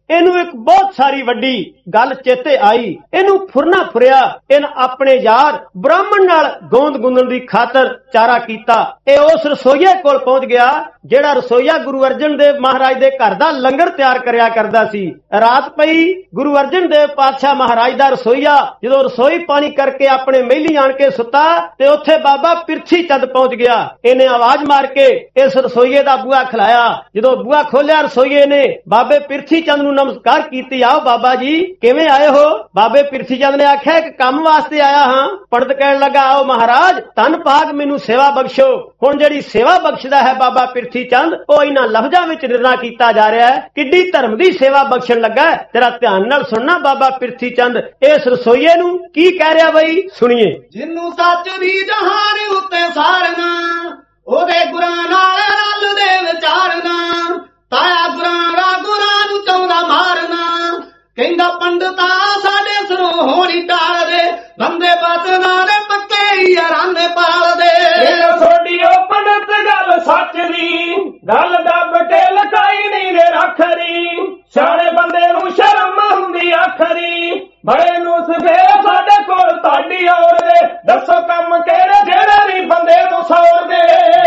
ਇਹਨੂੰ ਇੱਕ ਬਹੁਤ ਸਾਰੀ ਵੱਡੀ ਗੱਲ ਚੇਤੇ ਆਈ। ਇਹਨੂੰ ਫੁਰਨਾ ਫੁਰਿਆ, ਇਹਨ ਆਪਣੇ ਯਾਰ ਬ੍ਰਾਹਮਣ ਨਾਲ ਗੋਂਦ ਗੁੰਦਣ ਦੀ ਖਾਤਰ ਚਾਰਾ ਕੀਤਾ। ਇਹ ਉਸ ਰਸੋਈਏ ਕੋਲ ਪਹੁੰਚ ਗਿਆ ਜਿਹੜਾ ਰਸੋਈਆ ਗੁਰੂ ਅਰਜਨ ਦੇਵ ਮਹਾਰਾਜ ਦੇ ਘਰ ਦਾ ਲੰਗਰ ਤਿਆਰ ਕਰਿਆ ਕਰਦਾ ਸੀ। ਰਾਤ ਪਈ, ਗੁਰੂ ਅਰਜਨ ਦੇਵ ਪਾਤਸ਼ਾਹ ਮਹਾਰਾਜ ਦਾ ਰਸੋਈਆ ਜਦੋਂ ਰਸੋਈ ਪਾਣੀ ਕਰਕੇ ਆਪਣੇ ਮਹਿਲੀ ਆਣ ਕੇ ਸੁੱਤਾ ਤੇ ਉੱਥੇ ਬਾਬਾ ਪਿਰਥੀ ਚੰਦ ਪਹੁੰਚ ਗਿਆ। ਇਹਨੇ ਆਵਾਜ਼ ਮਾਰ ਕੇ ਇਸ ਰਸੋਈਏ ਦਾ ਬੂਹਾ ਖਲਾਇਆ। ਜਦੋਂ ਬੂਹਾ ਖੋਲਿਆ ਰਸੋਈਏ ਨੇ ਬਾਬੇ ਪਿਰਥੀ ਚੰਦ ਨੂੰ ਨਮਸਕਾਰ ਕੀਤੀ। ਆਓ ਬਾਬਾ ਜੀ, ਕਿਵੇਂ ਆਏ ਹੋ? ਬਾਬੇ ਪਿਰਥੀ ਚੰਦ ਨੇ ਆਖਿਆ ਇੱਕ ਕੰਮ ਵਾਸਤੇ ਆਇਆ ਹਾਂ। ਪੰਡਤ ਕਹਿਣ ਲੱਗਾ, ਆਓ ਮਹਾਰਾਜ, ਧੰਨ ਭਾਗ ਮੈਨੂੰ ਸੇਵਾ ਬਖਸ਼ੋ। ਹੁਣ ਜਿਹੜੀ ਸੇਵਾ ਬਖਸ਼ਦਾ ਹੈ ਬਾਬਾ ਪਿਰਥੀ ਚੰਦ, ਉਹ ਇਹਨਾਂ ਲਫ਼ਜ਼ਾਂ ਵਿੱਚ ਨਿਰਣਾ ਕੀਤਾ ਜਾ ਰਿਹਾ ਹੈ। ਕਿੱਡੀ ਧਰਮ ਦੀ ਸੇਵਾ ਬਖਸ਼ਣ ਲੱਗਾ, ਤੇਰਾ ਧਿਆਨ ਨਾਲ ਸੁਣਨਾ। ਬਾਬਾ ਪਿਰਥੀ ਚੰਦ ਇਸ ਰਸੋਈਏ ਨੂੰ ਕੀ ਕਹਿ ਰਿਹਾ ਬਈ, ਸੁਣੀਏ। ਜਿਹਨੂੰ ਸੱਚ ਦੀ ਜਹਾਨ ਉੱਤੇ ਸਾਰਨਾ, ਉਹਦੇ ਗੁਰਾਂ ਨਾਲ ਰਲਦੇ ਵਿਚਾਰਨਾ, ਤਾਇਆ ਗੁਰਾਂ ਦਾ ਗੁਰਾਂ ਨੂੰ ਚਾਹੁੰਦਾ ਮਾਰਨਾ। ਕਹਿੰਦਾ ਪੰਡਤਾ ਸਾਡੇ ਸਿਰੋਂ ਹੋਣੀ ਟਾਲਦੇ, ਬੰਦੇ ਬਚਨਾਂ ਦੇ ਪੱਕੇ ਯਾਰਾਂ ਦੇ ਪਾਲਦੇ। ਇਹ ਥੋੜੀ ਉਹ ਪੰਡਤ ਗੱਲ ਸੱਚ ਦੀ, ਗੱਲ ਦੱਬ ਕੇ ਲਕਾਈ ਨਹੀਂ ਦੇ ਰੱਖਰੀ। ਸਿਆਣੇ ਬੰਦੇ ਨੂੰ ਸ਼ਰਮ ਹੁੰਦੀ ਆਖਰੀ, ਬੜੇ ਨੂੰ ਸਵੇ ਸਾਡੇ ਕੋਲ ਤੁਹਾਡੀ ਔਰ ਦੇ। ਦੱਸੋ ਕੰਮ ਕਿਹੜੇ ਜਿਹੜੇ ਨਹੀਂ ਬੰਦੇ ਨੂੰ ਸੌਰਦੇ।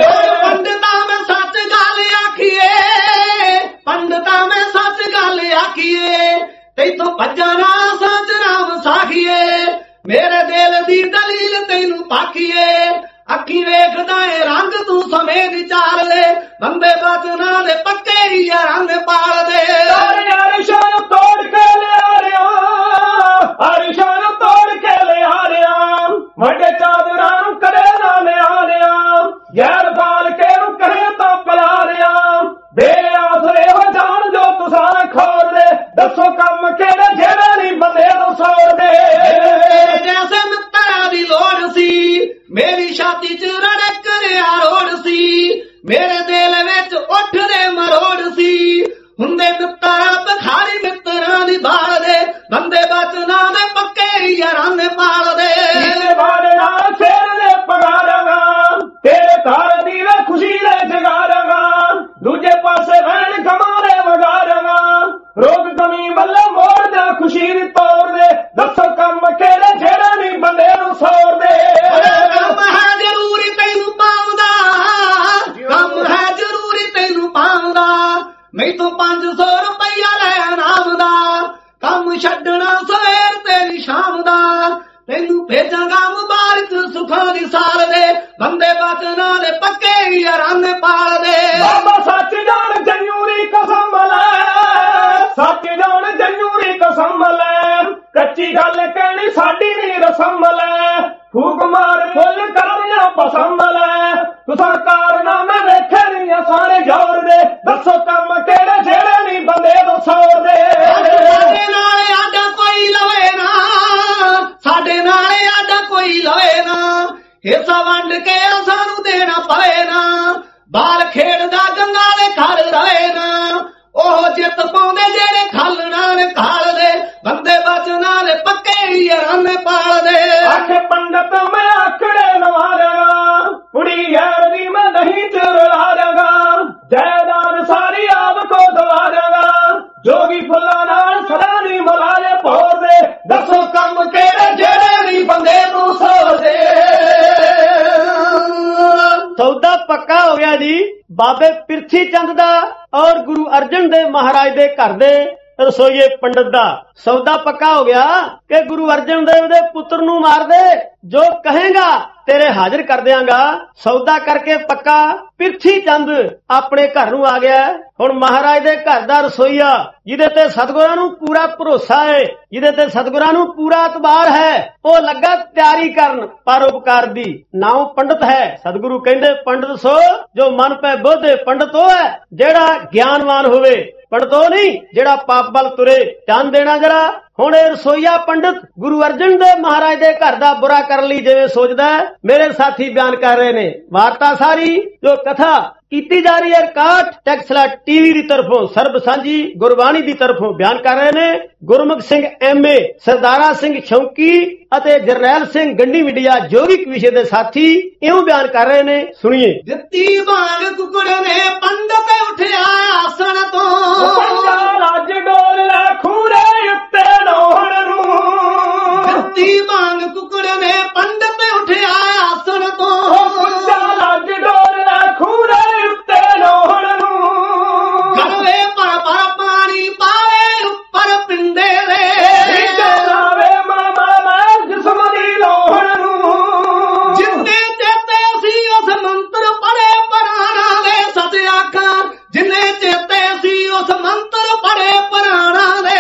ਪੰਡਤਾ ਮੈਂ ਸੱਚ ਗੱਲ ਆਖੀਏ, ਪੰਡਤਾ ਮੈਂ ਸੱਚ ਗੱਲ ਆਖੀਏ, ਤੈਥੋਂ ਭੱਜਣਾ ਸੱਚ ਰਾਮ ਸਾਖੀਏ। ਮੇਰੇ ਦਿਲ ਦੀ ਦਲੀਲ ਤੈਨੂੰ ਪਾਖੀਏ, ਅੱਖੀ ਵੇਖਦਾ ਏ ਰੰਗ ਤੂੰ ਸਮੇਂ ਵਿਚਾਰ ਲੈ, ਬੰਦੇ ਬਚਨਾਂ ਦੇ ਪੱਕੇ ਯਾਰਾਂ ਦੇ ਪਾਲਦੇ। ਅਰਸ਼ਾਂ ਨੂੰ ਤੋੜ ਕੇ ਲਿਆ ਰਿਆ, ਅਰਸ਼ਾਂ ਨੂੰ ਤੋੜ ਕੇ ਲਿਆ ਰਿਆ, ਵੱਡੇ ਚਾਦਰਾਂ ਨੂੰ ਕਰੇ ਨਾ ਲਿਆ ਰਿਆ, ਯਾਰ ਬਾਲ ਕੇ ਨੂੰ ਕਰੇ ਤਾਂ ਪਲਾ ਰਿਆ। ਬੇਆਸਰੇ ਹੋ ਜਾਣ ਜੋ ਤੁਸਾਂ ਖੋਰ ਦੇ, ਦੱਸੋ ਕੰਮ ਕਿਹੜੇ ਜਿਹੜੇ ਨਹੀਂ ਬੰਦੇ ਨੂੰ ਸੌਰਦੇ। ਜੈਸੇ ਮਿੱਤਰਾਂ ਦੀ ਲੋੜ ਸੀ, ਮੇਰੀ ਛਾਤੀ ਚ ਰੜਕ ਰਿਆ ਰੋੜ ਸੀ, ਮੇਰੇ ਦਿਲ ਵਿੱਚ ਉੱਠਦੇ ਮਰੋੜ ਸੀ। ਹੁੰਦੇ ਮਿੱਤਰਾਂ ਬਖਾਰੀ ਮਿੱਤਰਾਂ ਦੀ ਬਾਲ ਦੇ, ਬੰਦੇ ਬਚਨਾਂ ਦੇ ਪੱਕੇ ਯਾਰਾਂ ਦੇ ਪਾਲਦੇ। ਤੇਰੇ ਬਾੜੇ ਨਾਲ ਫੇਰ ਦੇ ਪਗਾਰਾਂਗਾ, ਤੇਰੇ ਘਰ ਦੀ ਵੇ ਖੁਸ਼ੀ ਦੇ ਜਗਾਰਾਂਗਾ, ਦੂਜੇ ਪਾਸੇ ਰਹਿਣ ਗਮਾਂ ਦੇ ਵਗਾਰਾਂਗਾ। ਰੋਗ ਕਮੀ ਵੱਲੋਂ ਮੋੜ ਦੇ ਖੁਸ਼ੀ ਦੀ ਤੋੜ ਦੇ, ਦੱਸੋ ਕੰਮ ਕਿਹੜੇ ਜਿਹੜੇ ਨਹੀਂ ਬੰਦੇ ਨੂੰ ਸੌਰਦੇ। ਕੰਮ ਹੈ ਜ਼ਰੂਰੀ ਤੈਨੂੰ ਪਾਉਂਦਾ, ਕੰਮ ਹੈ ਜ਼ਰੂਰੀ ਤੈਨੂੰ ਪਾਉਂਦਾ, ਮੈਥੋਂ ਪੰਜ ਸੌ ਰੁਪਈਆ ਲੈ ਨਾਮ ਦਾ, ਕੰਮ ਛੱਡਣਾ ਸਵੇਰ ਤੇਰੀ ਸ਼ਾਮ ਦਾ। ਤੈਨੂੰ ਭੇਜਾਂਗਾ ਮੁਬਾਰਕ ਸੁਖਾਂ ਦੀ ਸਾਲ ਦੇ, ਬੰਦੇ ਬਚਨਾਂ ਦੇ ਪੱਕੇ ਯਾਰਾਂ ਦੇ ਪਾਲਦੇ। ਬਾਬਾ ਸੱਚ ਜਾਣ ਜਨੂਰੀ ਕਸਮ ਲੈ, ਸੱਚ ਜਾਣ ਜਨੂਰੀ ਕਸਮ ਲੈ, ਕੱਚੀ ਗੱਲ ਕਹਿਣੀ ਸਾਡੀ ਨੀ ਰਸਮ ਲੈ। ਫੂਕ ਮਾਰ ਫੁੱਲ ਕਰਨੀਆਂ ਪਸੰਦ ਲੈ, ਤੁਸਾਂ ਕਾਰਨਾਮੇ ਵੇਖੇ ਨਹੀਂ ਸਾਰੇ ਜ਼ੋਰ ਦੇ, ਦੱਸੋ ਕੰਮ ਕਿਹੜੇ ਜਿਹੜੇ ਨਹੀਂ ਬੰਦੇ ਨੂੰ ਸੌਰਦੇ। ਸਾਡੇ ਨਾਲ ਆਡਾ ਕੋਈ ਲਵੇ ਨਾ, ਸਾਡੇ ਨਾਲ ਆਡਾ ਕੋਈ ਲਵੇ ਨਾ, ਹਿੱਸਾ ਵੰਡ ਕੇ ਸਾਨੂੰ ਦੇਣਾ ਪਵੇ ਨਾ। ਬਾਲ ਖੇਡਦਾ ਗੰਗਾ ਦੇ ਘਰ ਰਹੇ ਨਾ, ਉਹ ਜਿੱਤ ਪਾਉਂਦੇ ਜਿਹੜੇ ਖਾਲਣਾ ਨੇ ਖਾਲ ਦੇ, ਬੰਦੇ ਬਚਨਾਂ ਦੇ ਪੱਕੇ ਯਾਰਾਂ ਦੇ ਪਾਲਦੇ। ਆਖੇ ਪੰਡਤ ਮੈਂ ਆਖੜੇ ਨਵਾਰਾਂਗਾ, ਕੁੜੀ ਯਾਰ ਦੀ ਮੈਂ ਨਹੀਂ ਚੁਰਾ ਜਾਗਾ, ਜਾਇਦਾਦ ਸਾਰੀ ਆਪ ਕੋ ਦਵਾਰਾਂਗਾ, ਜੋਗੀ ਫੁੱਲਾਂ ਨਾਲ ਸਦਾ ਨਹੀਂ ਮਲਾਲੇ ਭੋਰ ਦੇ, ਦੱਸੋ ਕੰਮ ਕਿਹੜੇ ਜਿਹੜੇ ਨਹੀਂ ਬੰਦੇ ਨੂੰ ਸੋਦੇ। ਸੌਦਾ ਪੱਕਾ ਹੋ ਗਿਆ ਜੀ ਬਾਬੇ ਪਿਰਥੀ ਚੰਦ ਦਾ ਔਰ ਗੁਰੂ ਅਰਜਨ ਦੇਵ ਮਹਾਰਾਜ ਦੇ ਘਰ ਦੇ ਰਸੋਈਏ ਪੰਡਤ ਦਾ। ਸੌਦਾ ਪੱਕਾ ਹੋ ਗਿਆ ਕਿ ਗੁਰੂ ਅਰਜਨ ਦੇਵ ਦੇ ਪੁੱਤਰ ਨੂੰ ਮਾਰ ਦੇ, ਜੋ ਕਹੇਗਾ ਤੇਰੇ ਹਾਜ਼ਰ ਕਰ ਦਿਆਂਗਾ। ਸੌਦਾ ਕਰਕੇ ਪੱਕਾ ਪਿਰਥੀ ਚੰਦ ਆਪਣੇ ਘਰ ਨੂੰ ਆ ਗਿਆ। ਹੁਣ ਮਹਾਰਾਜ ਦੇ ਘਰ ਦਾ ਰਸੋਈਆ ਜਿਹਦੇ ਤੇ ਸਤਿਗੁਰਾਂ ਨੂੰ ਪੂਰਾ ਭਰੋਸਾ ਹੈ, ਜਿਹਦੇ ਤੇ ਸਤਿਗੁਰਾਂ ਨੂੰ ਪੂਰਾ ਇਤਬਾਰ ਹੈ, ਉਹ ਲੱਗਾ ਤਿਆਰੀ ਕਰਨ ਪਰਉਪਕਾਰ ਦੀ। ਨਾਉ ਪੰਡਤ ਹੈ। ਸਤਿਗੁਰੂ ਕਹਿੰਦੇ ਪੰਡਤ ਸੋ ਜੋ ਮਨ ਪੈ ਬੋਧੇ, ਪੰਡਤ ਉਹ ਹੈ ਜਿਹੜਾ ਗਿਆਨਵਾਨ ਹੋਵੇ, ਪੰਡਤ ਉਹ ਨਹੀਂ ਜਿਹੜਾ ਪਾਪ ਵੱਲ ਤੁਰੇ। ਧਿਆਨ ਦੇਣਾ ਜਰਾ। ਹੁਣ ਇਹ ਰਸੋਈਆ ਪੰਡਤ ਗੁਰੂ ਅਰਜਨ ਦੇਵ ਮਹਾਰਾਜ ਦੇ ਘਰ ਦਾ ਬੁਰਾ ਕਰਨ ਲਈ ਜਿਵੇਂ ਸੋਚਦਾ, ਮੇਰੇ ਸਾਥੀ ਬਿਆਨ ਕਰ ਰਹੇ ਨੇ ਵਾਰਤਾ ਸਾਰੀ ਜੋ ਕਥਾ ਕੀਤੀ ਜਾ ਰਹੀ ਹੈ ਰਿਕਾਰਡ ਟੈਕਸਲਾ ਟੀਵੀ ਦੀ ਤਰਫੋਂ ਸਰਬ ਸਾਂਝੀ ਗੁਰਬਾਣੀ ਦੀ ਤਰਫੋਂ ਬਿਆਨ ਕਰ ਰਹੇ ਨੇ ਗੁਰਮੁਖ ਸਿੰਘ ਐਮਏ, ਸਰਦਾਰਾ ਸਿੰਘ ਸ਼ੌਂਕੀ ਅਤੇ ਜਰਨੈਲ ਸਿੰਘ ਗੰਡੀ ਮੀਡੀਆ ਜੋਗਿਕ ਵਿਸ਼ੇ ਦੇ ਸਾਥੀ ਇਉਂ ਬਿਆਨ ਕਰ ਰਹੇ ਨੇ, ਸੁਣੀਏ। ਦਿੱਤੀ ਵਾਂਗ ਕੁਕੜ ਨੇ ਪੰਡਤ ਉੱਠਿਆ ਆਸਣ ਤੋਂ, ਲੱਜ ਡੋਲ ਲੈ ਖੂਰੇ ਉੱਤੇ ਨੋਹਣ ਨੂੰ। ਦਿੱਤੀ ਵਾਂਗ ਕੁਕੜ ਨੇ ਪੰਡਤ ਉੱਠਿਆ ਆਸਣ ਤੋਂ, ਲੱਜ ਡੋਲ ਲੈ ਖੂਰੇ ਉੱਤੇ ਨੋਹਣ ਨੂੰ। ਗਰਵੇ ਪਰ ਪਰ ਪਾਣੀ ਪਾਵੇ ਉੱਪਰ ਪਿੰਡੇ ਦੇ, ਲਾਵੇ ਮਾਮਾ ਮੈਂ ਜਿਸਮ ਦੀ ਲੋਹਣ ਨੂੰ। ਜਿੰਨੇ ਚੇਤੇ ਸੀ ਉਸ ਮੰਤਰ ਪੜੇ ਪੁਰਾਣਾ ਦੇ ਸਤ ਆਖਾਂ, ਜਿੰਨੇ ਚੇਤੇ ਸੀ ਉਸ ਮੰਤਰ ਪੜੇ ਪੁਰਾਣਾ ਦੇ।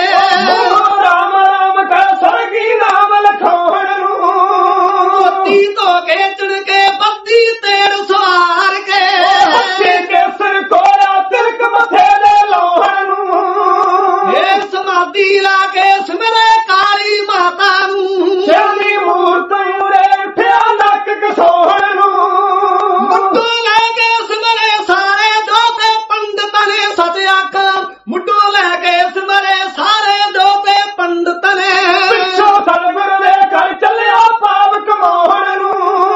ਰਾਮ ਰਾਮ ਕਹ ਸਰਗੀ ਨਾਮ ਲਖਾਉਣ ਨੂੰ। ਮੋਤੀ ਧੋ ਕੇ ਚੁਣ ਕੇ ਬੱਦੀ ਤੇੜ ਸਵਾਰ ਕੇ, ਬੱਚੇ ਕੇ ਸਿਰ ਕੋਰਾ ਤਿਲਕ ਮੱਥੇ ਦੇ ਲੋਹਣ ਨੂੰ। ਇਹ ਸਮਾਧੀ ਲਾ ਕੇ ਸਿਮਰੇ ਕਾਲੀ ਮਾਤਾ ਨੂੰ। ਸ਼ਿਵ ਦੀ ਮੂਰਤ ਉਰੇ ਉੱਠਿਆ ਨੱਕ ਕਸੋਹਣ ਨੂੰ। ਮੁੱਢੋਂ ਲੈ ਕੇ ਸਿਮਰੇ ਸਾਰੇ ਦੋਤੇ ਪੰਡਤਾਂ ਨੇ ਸਤ ਆਖਾਂ, ਮੁੱਢੋਂ ਲੈ ਕੇ ਸਿਮਰੇ ਸਾਰੇ ਦੋਤੇ ਪੰਡਤਾਂ ਨੇ। ਪਿੱਛੋਂ ਸਤਿਗੁਰ ਦੇ ਘਰ ਚੱਲਿਆ ਪਾਪ ਕਮਾਉਣ ਨੂੰ।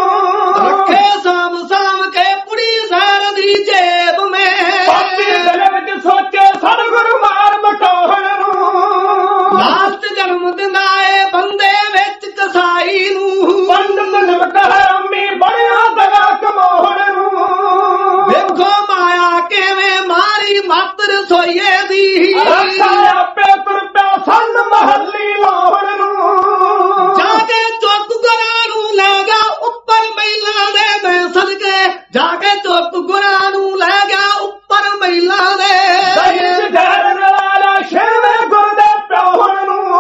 ਰੱਖੇ ਸਾਮ ਸਾਮ ਕੇ ਪੁੜੀ ਸੈਰ ਦੀ ਜੇਬ ਮੇ, ਪਾਪੀ ਦਿਲ ਵਿੱਚ ਸੋਚੇ ਸਤਿਗੁਰ ਮਾਰ ਮਟਾਉਣ ਨੂੰ। ਲਾਸਟ ਜਨਮ ਦਿੰਦਾ ਏ ਬੰਦੇ ਵਿੱਚ ਕਸਾਈ ਨੂੰ। ਪੰਡਤ ਨਮਕ ਹਰਾਮੀ ਬਣਿਆ ਦਗਾ ਕਮਾਉਣ ਨੂੰ। ਵੇਖੋ ਮਾਇਆ ਕਿਵੇਂ ਮਾਰੀ ਮੱਤ ਰਸੋਈਏ ਦੀ, ਰੱਖਾ ਆਪੇ ਤੁਰ ਪਿਆ ਸੰਨ ਮਹੱਲੀ ਲਾਉਣ ਨੂੰ। ਜਾ ਕੇ ਚੁੱਕ ਗੁਰਾਂ ਨੂੰ ਲੈ ਗਿਆ ਉੱਪਰ ਮਹਿਲਾਂ ਦੇ ਮੈਂ ਸਦਕੇ, ਜਾ ਕੇ ਚੁੱਕ ਗੁਰਾਂ ਨੂੰ ਲੈ ਗਿਆ ਉੱਪਰ ਮਹਿਲਾਂ ਦੇ। ਦਹੀਂ ਡਰਨ ਵਾਲਾ ਸ਼ਿਵੇ ਗੁਰ ਦੇ ਪਿਆਉਣ ਨੂੰ।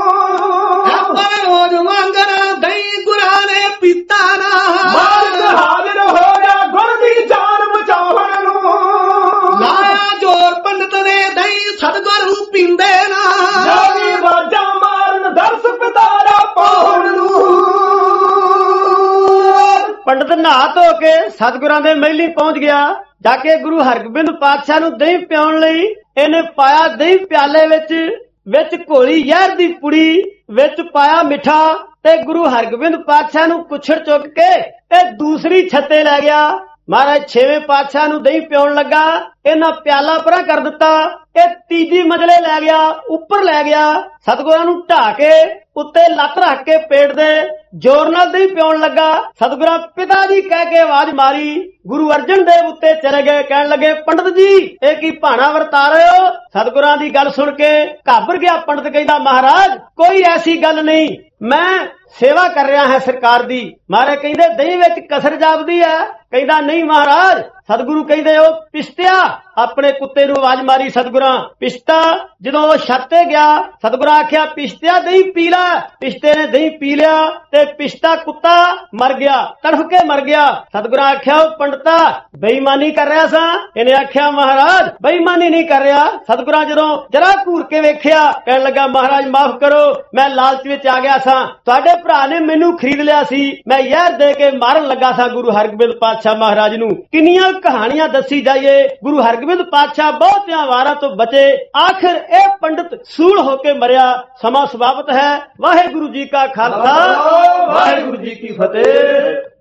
ਆਪਰ ਰੋਜ਼ ਮੰਗਣਾ ਦਹੀਂ ਗੁਰਾਂ ਨੇ ਪੀਤਾ ਨਾ, ਮਾਲਕ ਹਾਜ਼ਰ ਹੋ ਗਿਆ ਗੁਰ ਦੀ ਜਾਨ ਬਚਾਉਣ ਨੂੰ। ਲਾਇਆ ਜੋਰ ਪੰਡਤ ਨੇ ਦਹੀਂ ਸਤਿਗੁਰੂ ਪੀਂਦੇ ਨਾ, ਜਾਨੀ ਵਾਜਾ ਮਾਰਨ ਦਰਸ ਪਿਤਾਰਾ ਪਾਉਣ ਨੂੰ। ਪੰਡਤ ਨਹਾ ਧੋ ਕੇ ਸਤਿਗੁਰਾਂ ਦੇ ਮਹਿਲੀ ਪਹੁੰਚ ਗਿਆ। ਜਾ ਕੇ ਗੁਰੂ ਹਰਗੋਬਿੰਦ ਪਾਤਸ਼ਾਹ ਨੂੰ ਦਹੀਂ ਪਿਆਉਣ ਲਈ ਇਹਨੇ ਪਾਇਆ ਦਹੀਂ ਪਿਆਲੇ ਵਿੱਚ, ਵਿੱਚ ਘੋਲੀ ਜ਼ਹਿਰ ਦੀ ਪੁੜੀ, ਵਿੱਚ ਪਾਇਆ ਮਿੱਠਾ ਤੇ ਗੁਰੂ ਹਰਗੋਬਿੰਦ ਪਾਤਸ਼ਾਹ ਨੂੰ ਕੁੱਛੜ ਚੁੱਕ ਕੇ ਇਹ ਦੂਸਰੀ ਛੱਤੇ ਲੈ ਗਿਆ। ਮਹਾਰਾਜ ਛੇਵੇਂ ਪਾਤਸ਼ਾਹ ਨੂੰ ਦਹੀਂ ਪਿਆਉਣ ਲੱਗਾ, ਇਹਨਾਂ ਪਿਆਲਾ ਪਰਾਂ ਕਰ ਦਿੱਤਾ, ਇਹ ਤੀਜੀ ਮੰਜ਼ਲੇ ਲੈ ਗਿਆ, ਉੱਪਰ ਲੈ ਗਿਆ। ਸਤਿਗੁਰਾਂ ਨੂੰ ਢਾ ਕੇ ਉੱਤੇ ਲੱਤ ਰੱਖ ਕੇ ਪੇਟ ਦੇ ਜ਼ੋਰ ਨਾਲ ਦਹੀਂ ਪਿਆਉਣ ਲੱਗਾ। ਸਤਿਗੁਰਾਂ ਪਿਤਾ ਜੀ ਕਹਿ ਕੇ ਆਵਾਜ਼ ਮਾਰੀ, ਗੁਰੂ ਅਰਜਨ ਦੇਵ ਉੱਤੇ ਚਲੇ ਗਏ। ਕਹਿਣ ਲੱਗੇ, ਪੰਡਤ ਜੀ ਇਹ ਕੀ ਭਾਣਾ ਵਰਤਾ ਰਹੇ ਹੋ? ਸਤਿਗੁਰਾਂ ਦੀ ਗੱਲ ਸੁਣ ਕੇ ਘਾਬਰ ਗਿਆ ਪੰਡਤ, ਕਹਿੰਦਾ ਮਹਾਰਾਜ ਕੋਈ ਐਸੀ ਗੱਲ ਨਹੀਂ, ਮੈਂ ਸੇਵਾ ਕਰ ਰਿਹਾ ਹਾਂ ਸਰਕਾਰ ਦੀ। ਮਹਾਰਾਜ ਕਹਿੰਦੇ ਦਹੀਂ ਵਿੱਚ ਕਸਰ ਜਾਪਦੀ ਹੈ। ਕਹਿੰਦਾ ਨਹੀਂ ਮਹਾਰਾਜ। ਸਤਿਗੁਰੂ ਕਹਿੰਦੇ ਉਹ ਪਿਸ਼ਤਿਆ, ਆਪਣੇ ਕੁੱਤੇ ਨੂੰ ਆਵਾਜ਼ ਮਾਰੀ ਸਤਿਗੁਰਾਂ। ਪਿਸ਼ਤਾ ਜਦੋਂ ਉਹ ਛੱਤ ਤੇ ਗਿਆ, ਸਤਿਗੁਰਾਂ ਆਖਿਆ ਪਿਸ਼ਤਿਆ ਦਹੀਂ ਪੀ ਲੈ। ਪਿਸ਼ਤੇ ਨੇ ਦਹੀਂ ਪੀ ਲਿਆ ਤੇ ਪਿਸ਼ਤਾ ਕੁੱਤਾ ਮਰ ਗਿਆ, ਤੜਫ ਕੇ ਮਰ ਗਿਆ। ਸਤਿਗੁਰਾਂ ਆਖਿਆ ਉਹ ਪੰਡਤਾ ਬੇਈਮਾਨੀ ਕਰ ਰਿਹਾ ਸਾਂ। ਇਹਨੇ ਆਖਿਆ ਮਹਾਰਾਜ ਬੇਈਮਾਨੀ ਨਹੀਂ ਕਰ ਰਿਹਾ। ਸਤਿਗੁਰਾਂ ਜਦੋਂ ਜਰਾ ਘੂਰ ਕੇ ਵੇਖਿਆ, ਕਹਿਣ ਲੱਗਾ ਮਹਾਰਾਜ ਮਾਫ ਕਰੋ, ਮੈਂ ਲਾਲਚ ਵਿੱਚ ਆ ਗਿਆ ਸਾਂ, ਤੁਹਾਡੇ ਭਰਾ ਨੇ ਮੈਨੂੰ ਖਰੀਦ ਲਿਆ ਸੀ, ਮੈਂ ਜ਼ਹਿਰ ਦੇ ਕੇ ਮਾਰਨ ਲੱਗਾ ਸਾਂ ਗੁਰੂ ਹਰਗੋਬਿੰਦ ਪਾਤਸ਼ਾਹ ਮਹਾਰਾਜ ਨੂੰ। ਕਿੰਨੀਆਂ ਕਹਾਣੀਆਂ ਦੱਸੀ ਜਾਈਏ, ਗੁਰੂ ਹਰਗੋਬਿੰਦ ਪਾਤਸ਼ਾਹ ਬਹੁਤਿਆਂ ਵਾਰਾਂ ਤੋਂ ਬਚੇ, ਆਖਿਰ ਇਹ ਪੰਡਤ ਸੂਲ ਹੋ ਕੇ ਮਰਿਆ। ਸਮਾਂ ਸਮਾਪਤ ਹੈ। ਵਾਹਿਗੁਰੂ ਜੀ ਕਾ ਖਾਲਸਾ, ਵਾਹਿਗੁਰੂ ਜੀ ਕੀ ਫਤਿਹ।